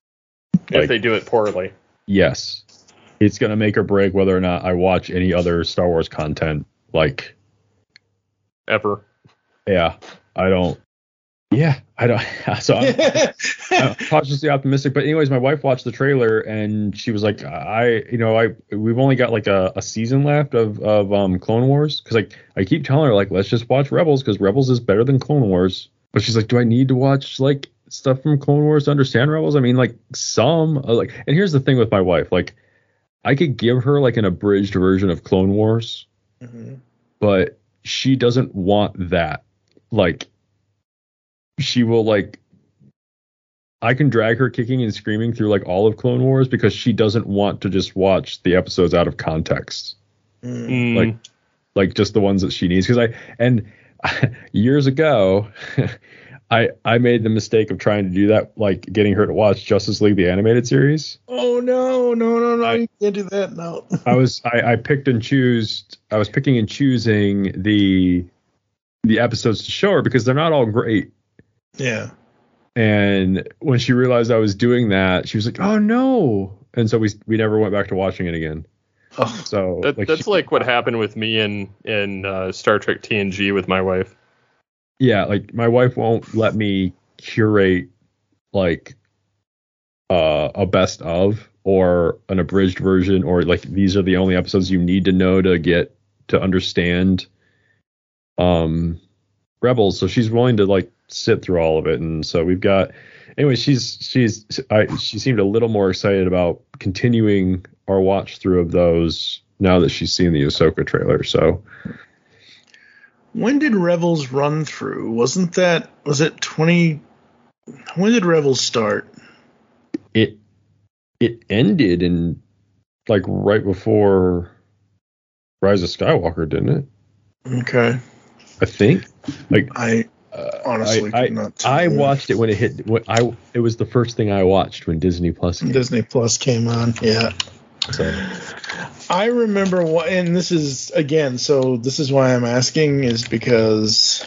If Like, they do it poorly. yes, it's gonna make or break whether or not I watch any other Star Wars content. Like Ever. yeah, I don't. Yeah, I don't. So I'm, I'm cautiously optimistic. But anyways, my wife watched the trailer and she was like, I, you know, I we've only got like a, a season left of of um Clone Wars, because like I keep telling her like let's just watch Rebels because Rebels is better than Clone Wars. But she's like, do I need to watch like stuff from Clone Wars to understand Rebels? I mean, like some uh, like. And here's the thing with my wife, like I could give her like an abridged version of Clone Wars, Mm-hmm. but she doesn't want that. Like. She will like I can drag her kicking and screaming through like all of Clone Wars because she doesn't want to just watch the episodes out of context. Mm. Like like just the ones that she needs. Because I and years ago I I made the mistake of trying to do that, like getting her to watch Justice League the animated series. Oh no, no, no, no, I, you can't do that, no. I was I, I picked and choose I was picking and choosing the the episodes to show her because they're not all great. Yeah. And when she realized I was doing that, she was like, "Oh no!" And so we we never went back to watching it again. Oh, so that, like that's she, like what happened with me in in uh, Star Trek T N G with my wife. Yeah, like my wife won't let me curate like uh, a best of or an abridged version, or like these are the only episodes you need to know to get to understand um Rebels. So she's willing to like sit through all of it, and so we've got anyway. She's she's I she seemed a little more excited about continuing our watch through of those now that she's seen the Ahsoka trailer. So when did Rebels run through? Wasn't that was it twenty? When did Rebels start? It it ended in like right before Rise of Skywalker, didn't it? Okay. I think. Like I uh, honestly I, could not I, I tell you. watched it when it hit. When I it was the first thing I watched when Disney Plus came. Disney Plus came on. Yeah. So. I remember what, and this is again. So this is why I'm asking, is because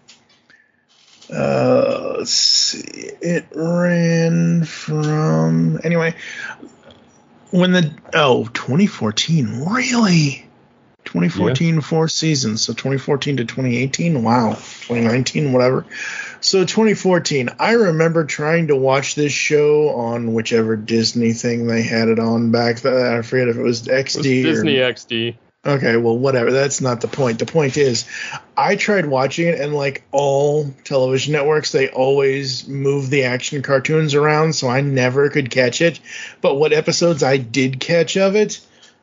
uh, let's see, it ran from anyway when the oh twenty fourteen really. twenty fourteen, yeah. Four seasons, so twenty fourteen to twenty eighteen. Wow, twenty nineteen, whatever. So twenty fourteen, I remember trying to watch this show on whichever Disney thing they had it on back then. I forget if it was X D. It was Disney or, X D. Okay, well, whatever. That's not the point. The point is, I tried watching it, and like all television networks, they always move the action cartoons around, so I never could catch it. But what episodes I did catch of it,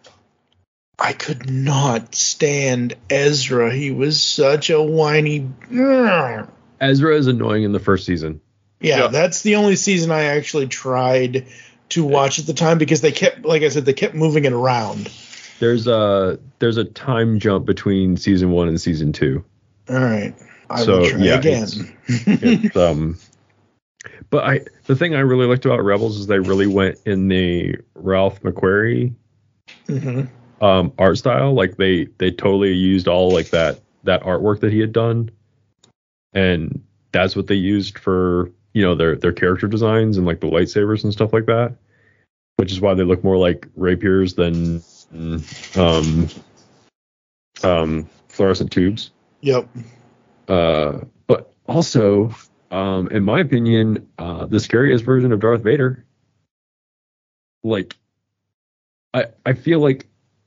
I could not stand Ezra. He was such a whiny. Ezra is annoying in the first season. Yeah, Yeah. that's the only season I actually tried to watch at the time because they kept, like I said, they kept moving it around. There's a there's a time jump between season one and season two. All right, I So, will try yeah, again. It's, it's, um, but I the thing I really liked about Rebels is they really went in the Ralph McQuarrie hmm um, art style. Like they they totally used all like that that artwork that he had done, and that's what they used for you know their their character designs and like the lightsabers and stuff like that. Which is why they look more like rapiers than um um fluorescent tubes. Yep. Uh, but also, um, in my opinion, uh, the scariest version of Darth Vader. Like, I I feel like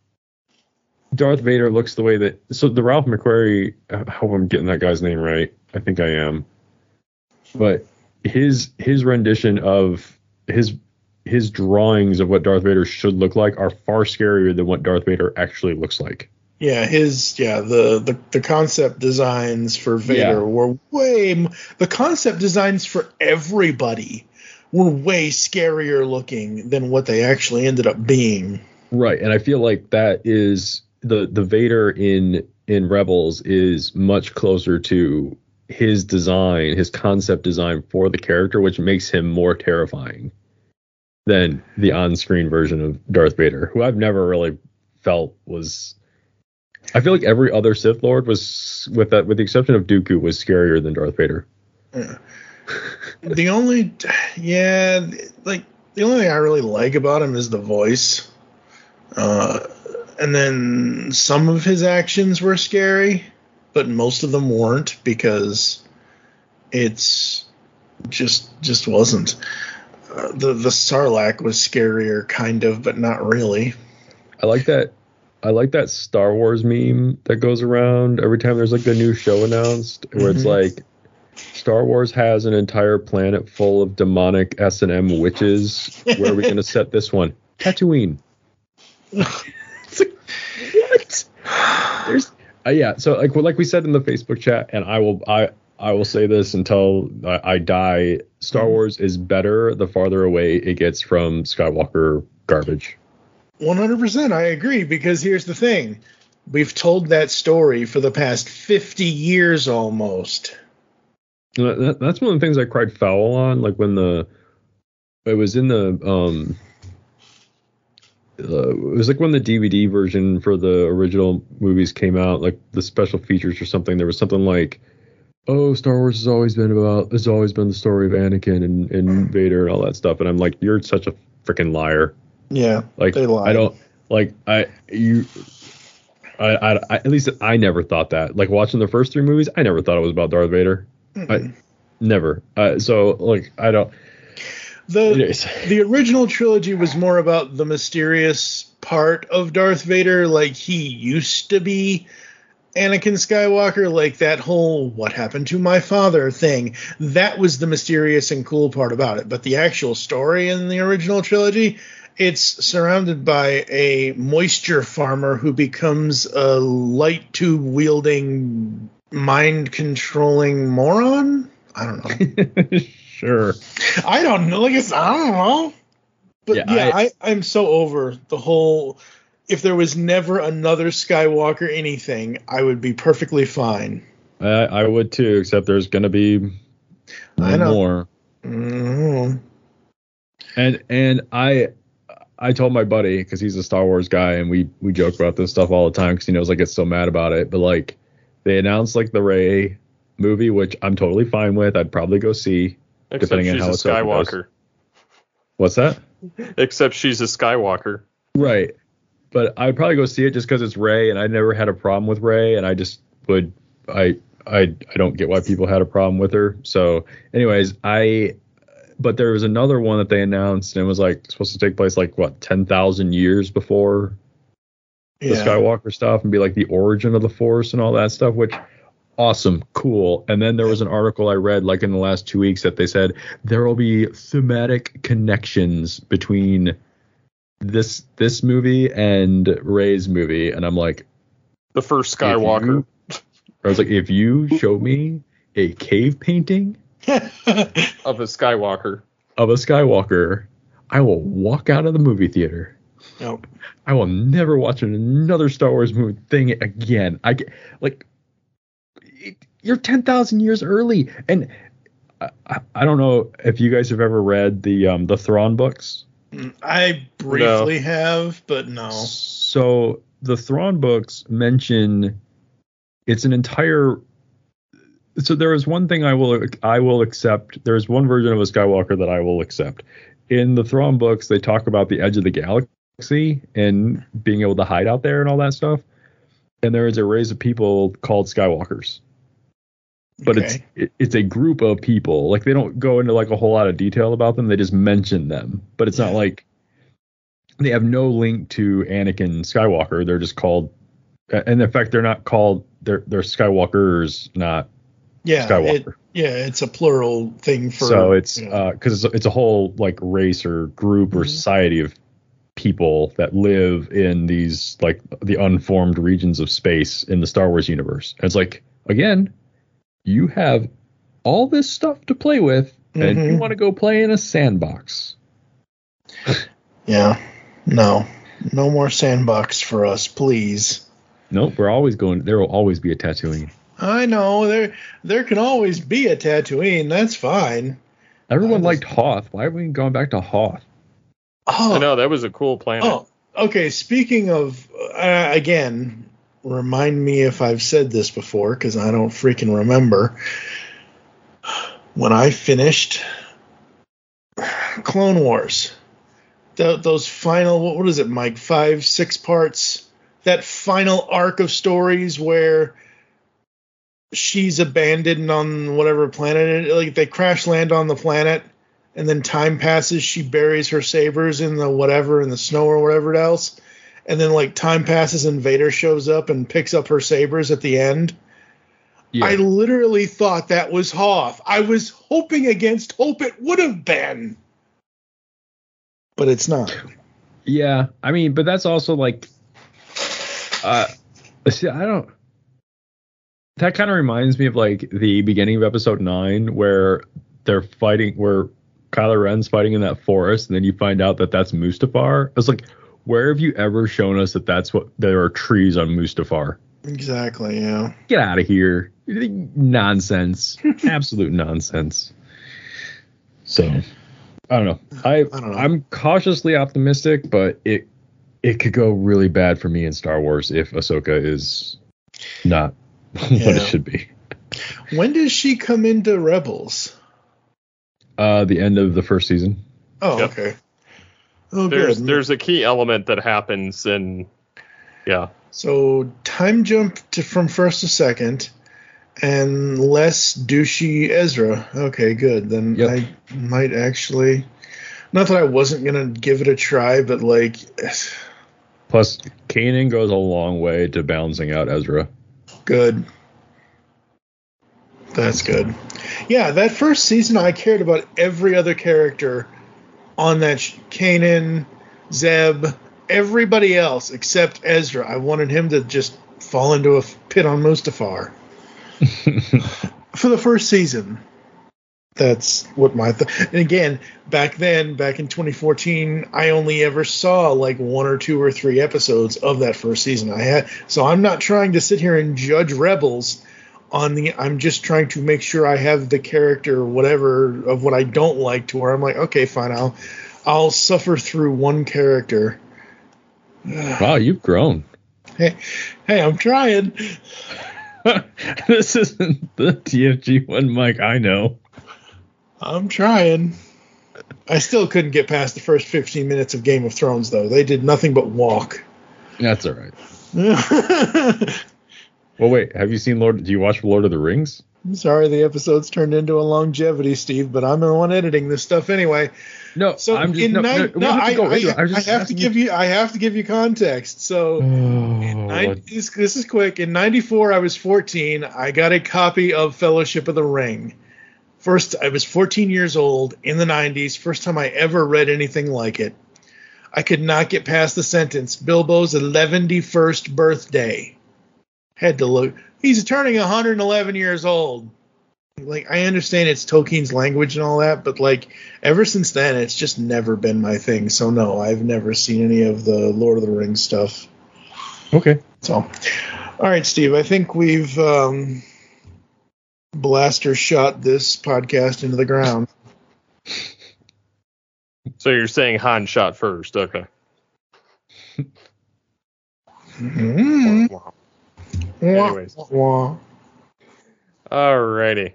Darth Vader looks the way that so the Ralph McQuarrie. I hope I'm getting that guy's name right. I think I am. But his his rendition of his his drawings of what Darth Vader should look like are far scarier than what Darth Vader actually looks like. Yeah, his yeah the, the, the concept designs for Vader Yeah. were way m- the concept designs for everybody were way scarier looking than what they actually ended up being. Right, and I feel like that is the the Vader in in Rebels is much closer to his design, his concept design for the character, which makes him more terrifying than the on-screen version of Darth Vader, who I've never really felt was. I feel like every other Sith Lord was, with that, with the exception of Dooku, was scarier than Darth Vader. Yeah. The only yeah like the only thing I really like about him is the voice, uh, and then some of his actions were scary, but most of them weren't because it's just just wasn't. Uh, the the Sarlacc was scarier, kind of, but not really. I like that. I like that Star Wars meme that goes around every time there's like a new show announced, where it's Mhm. like Star Wars has an entire planet full of demonic S and M witches. Where are we going to set this one? Tatooine. It's like, what? There's uh, yeah. So like like we said in the Facebook chat, and I will I I will say this until I, I die. Star Wars is better the farther away it gets from Skywalker garbage. one hundred percent I agree, because here's the thing. We've told that story for the past fifty years almost. Uh, That, that's one of the things I cried foul on, like when the it was in the um uh, it was like when the D V D version for the original movies came out, like the special features or something. There was something like oh, Star Wars has always been about, has always been the story of Anakin and, and Vader and all that stuff. And I'm like, you're such a freaking liar. Yeah, like they lie. I don't like I you. I, I, I at least I never thought that. Like watching the first three movies, I never thought it was about Darth Vader. Mm-hmm. I never. Uh, so like I don't. The the original trilogy was more about the mysterious part of Darth Vader, like he used to be Anakin Skywalker, like that whole what happened to my father thing. That was the mysterious and cool part about it. But the actual story in the original trilogy, it's surrounded by a moisture farmer who becomes a light tube wielding, mind controlling moron. I don't know. Sure. I don't know. Like it's, I don't know. But yeah, yeah I, I, I'm so over the whole. If there was never another Skywalker anything, I would be perfectly fine. I, I would too, except there's going to be I know. more. Mm-hmm. And and I I told my buddy, because he's a Star Wars guy, and we we joke about this stuff all the time because he knows I get so mad about it. But like, they announced like the Rey movie, which I'm totally fine with. I'd probably go see. Except depending she's on how a Skywalker. What's that? Except she's a Skywalker. Right. But I'd probably go see it just because it's Rey, and I never had a problem with Rey, and I just would I I I don't get why people had a problem with her. So, anyways, I but there was another one that they announced, and it was like supposed to take place like what ten thousand years before yeah. the Skywalker stuff, and be like the origin of the Force and all that stuff, which. Awesome, cool. And then there was an article I read like in the last two weeks that they said there will be thematic connections between this this movie and Rey's movie. And I'm like, the first Skywalker. You, I was like, if you show me a cave painting of a Skywalker, of a Skywalker, I will walk out of the movie theater. Nope. I will never watch another Star Wars movie thing again. I get like. You're ten thousand years early. And I, I don't know if you guys have ever read the um, the Thrawn books. I briefly no. have, but no. So the Thrawn books mention it's an entire. So there is one thing I will I will accept. There's one version of a Skywalker that I will accept. In the Thrawn books, they talk about the edge of the galaxy and being able to hide out there and all that stuff. And there is a race of people called Skywalkers. But okay. it's it, it's a group of people. Like they don't go into like a whole lot of detail about them. They just mention them. But it's yeah. not like they have no link to Anakin Skywalker. They're just called, and in fact, they're not called. They're they're Skywalkers, not yeah, Skywalker. It, yeah, it's a plural thing for. So it's you know. uh because it's, it's a whole like race or group or mm-hmm. society of people that live in these like the unformed regions of space in the Star Wars universe. And it's like again. You have all this stuff to play with, and mm-hmm. you want to go play in a sandbox. Yeah. No. No more sandbox for us, please. Nope, we're always going. There will always be a Tatooine. I know. There there can always be a Tatooine. That's fine. Everyone liked Hoth. Why are we going back to Hoth? Oh, I know. That was a cool planet. Oh, okay. Speaking of, uh, again... Remind me if I've said this before, because I don't freaking remember. When I finished Clone Wars, the, those final, what, what is it, Mike? Five, six parts? That final arc of stories where she's abandoned on whatever planet, like they crash land on the planet, and then time passes, she buries her sabers in the whatever, in the snow or whatever else. And then, like, time passes and Vader shows up and picks up her sabers at the end. Yeah. I literally thought that was Hoth. I was hoping against hope it would have been. But it's not. Yeah. I mean, but that's also, like... Uh, see, I don't... That kind of reminds me of, like, the beginning of Episode nine, where they're fighting... Where Kylo Ren's fighting in that forest, and then you find out that that's Mustafar. I was like... Where have you ever shown us that that's what there are trees on Mustafar? Exactly, yeah. Get out of here. Nonsense. Absolute nonsense. So, I don't know. I, I don't know. I'm cautiously optimistic, but it it could go really bad for me in Star Wars if Ahsoka is not yeah. what it should be. When does she come into Rebels? Uh, the end of the first season. Oh, Yep. okay. Oh, There's good. there's a key element that happens, and yeah, So time jump to from first to second, and less douchey Ezra. Okay, good. Then Yep. I might actually. Not that I wasn't gonna give it a try, but like, Plus, Kanan goes a long way to balancing out Ezra. good. That's good. Yeah, that first season, I cared about every other character on that. Sh- Kanan, Zeb, everybody else except Ezra. I wanted him to just fall into a f- pit on Mustafar for the first season. That's what my th- and again, back then, back in twenty fourteen, I only ever saw like one or two or three episodes of that first season. I had so I'm not trying to sit here and judge Rebels on the. I'm just trying to make sure I have the character, whatever of what I don't like, to where I'm like, okay, fine, I'll I'll suffer through one character. Wow, you've grown. Hey, hey, I'm trying. This isn't the T F G one Mike I know. I'm trying. I still couldn't get past the first fifteen minutes of Game of Thrones, though. They did nothing but walk. That's all right. Well, wait. Have you seen Lord? Do you watch Lord of the Rings? I'm sorry the episode's turned into a longevity, Steve, but I'm the one editing this stuff anyway. No, So I'm just in no, nine, no, we no, don't have I, to go into it. I, I'm just I have to asking give you I have to give you context. So in Oh, nine, this, this is quick. In ninety-four, I was fourteen. I got a copy of Fellowship of the Ring. First, I was fourteen years old in the nineties. First time I ever read anything like it. I could not get past the sentence, Bilbo's eleven-first birthday. Had to look. He's turning one hundred eleven years old. Like, I understand it's Tolkien's language and all that, but like, ever since then, it's just never been my thing. So no, I've never seen any of the Lord of the Rings stuff. okay. So, all right, Steve, I think we've um, blaster shot this podcast into the ground. so you're saying Han shot first, okay? Mm-hmm. Anyways. Wah. Alrighty.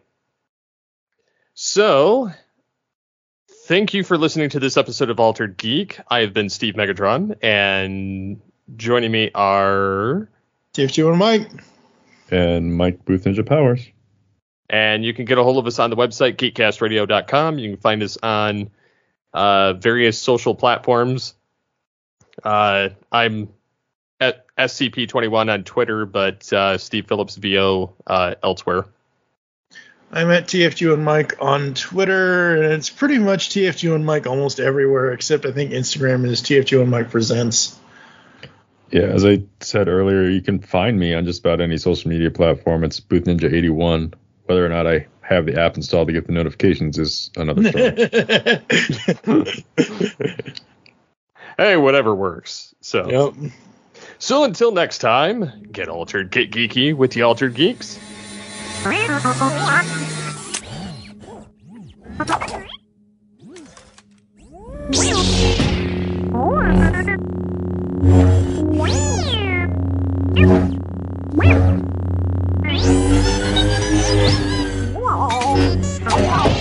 So, thank you for listening to this episode of Altered Geek. I have been Steve Megatron, and joining me are... T F G and Mike. And Mike Booth Ninja Powers. And you can get a hold of us on the website, geekcast radio dot com. You can find us on uh, various social platforms. Uh, I'm at S C P twenty-one on Twitter, but uh, Steve Phillips V O uh, elsewhere. I'm at T F G and Mike on Twitter, and it's pretty much T F G and Mike almost everywhere, except I think Instagram is T F G and Mike Presents. Yeah, as I said earlier, you can find me on just about any social media platform. It's Booth Ninja eighty-one. Whether or not I have the app installed to get the notifications is another story. Hey, whatever works. So, Yep. so until next time, get altered, get geeky with the Altered Geeks. Wow.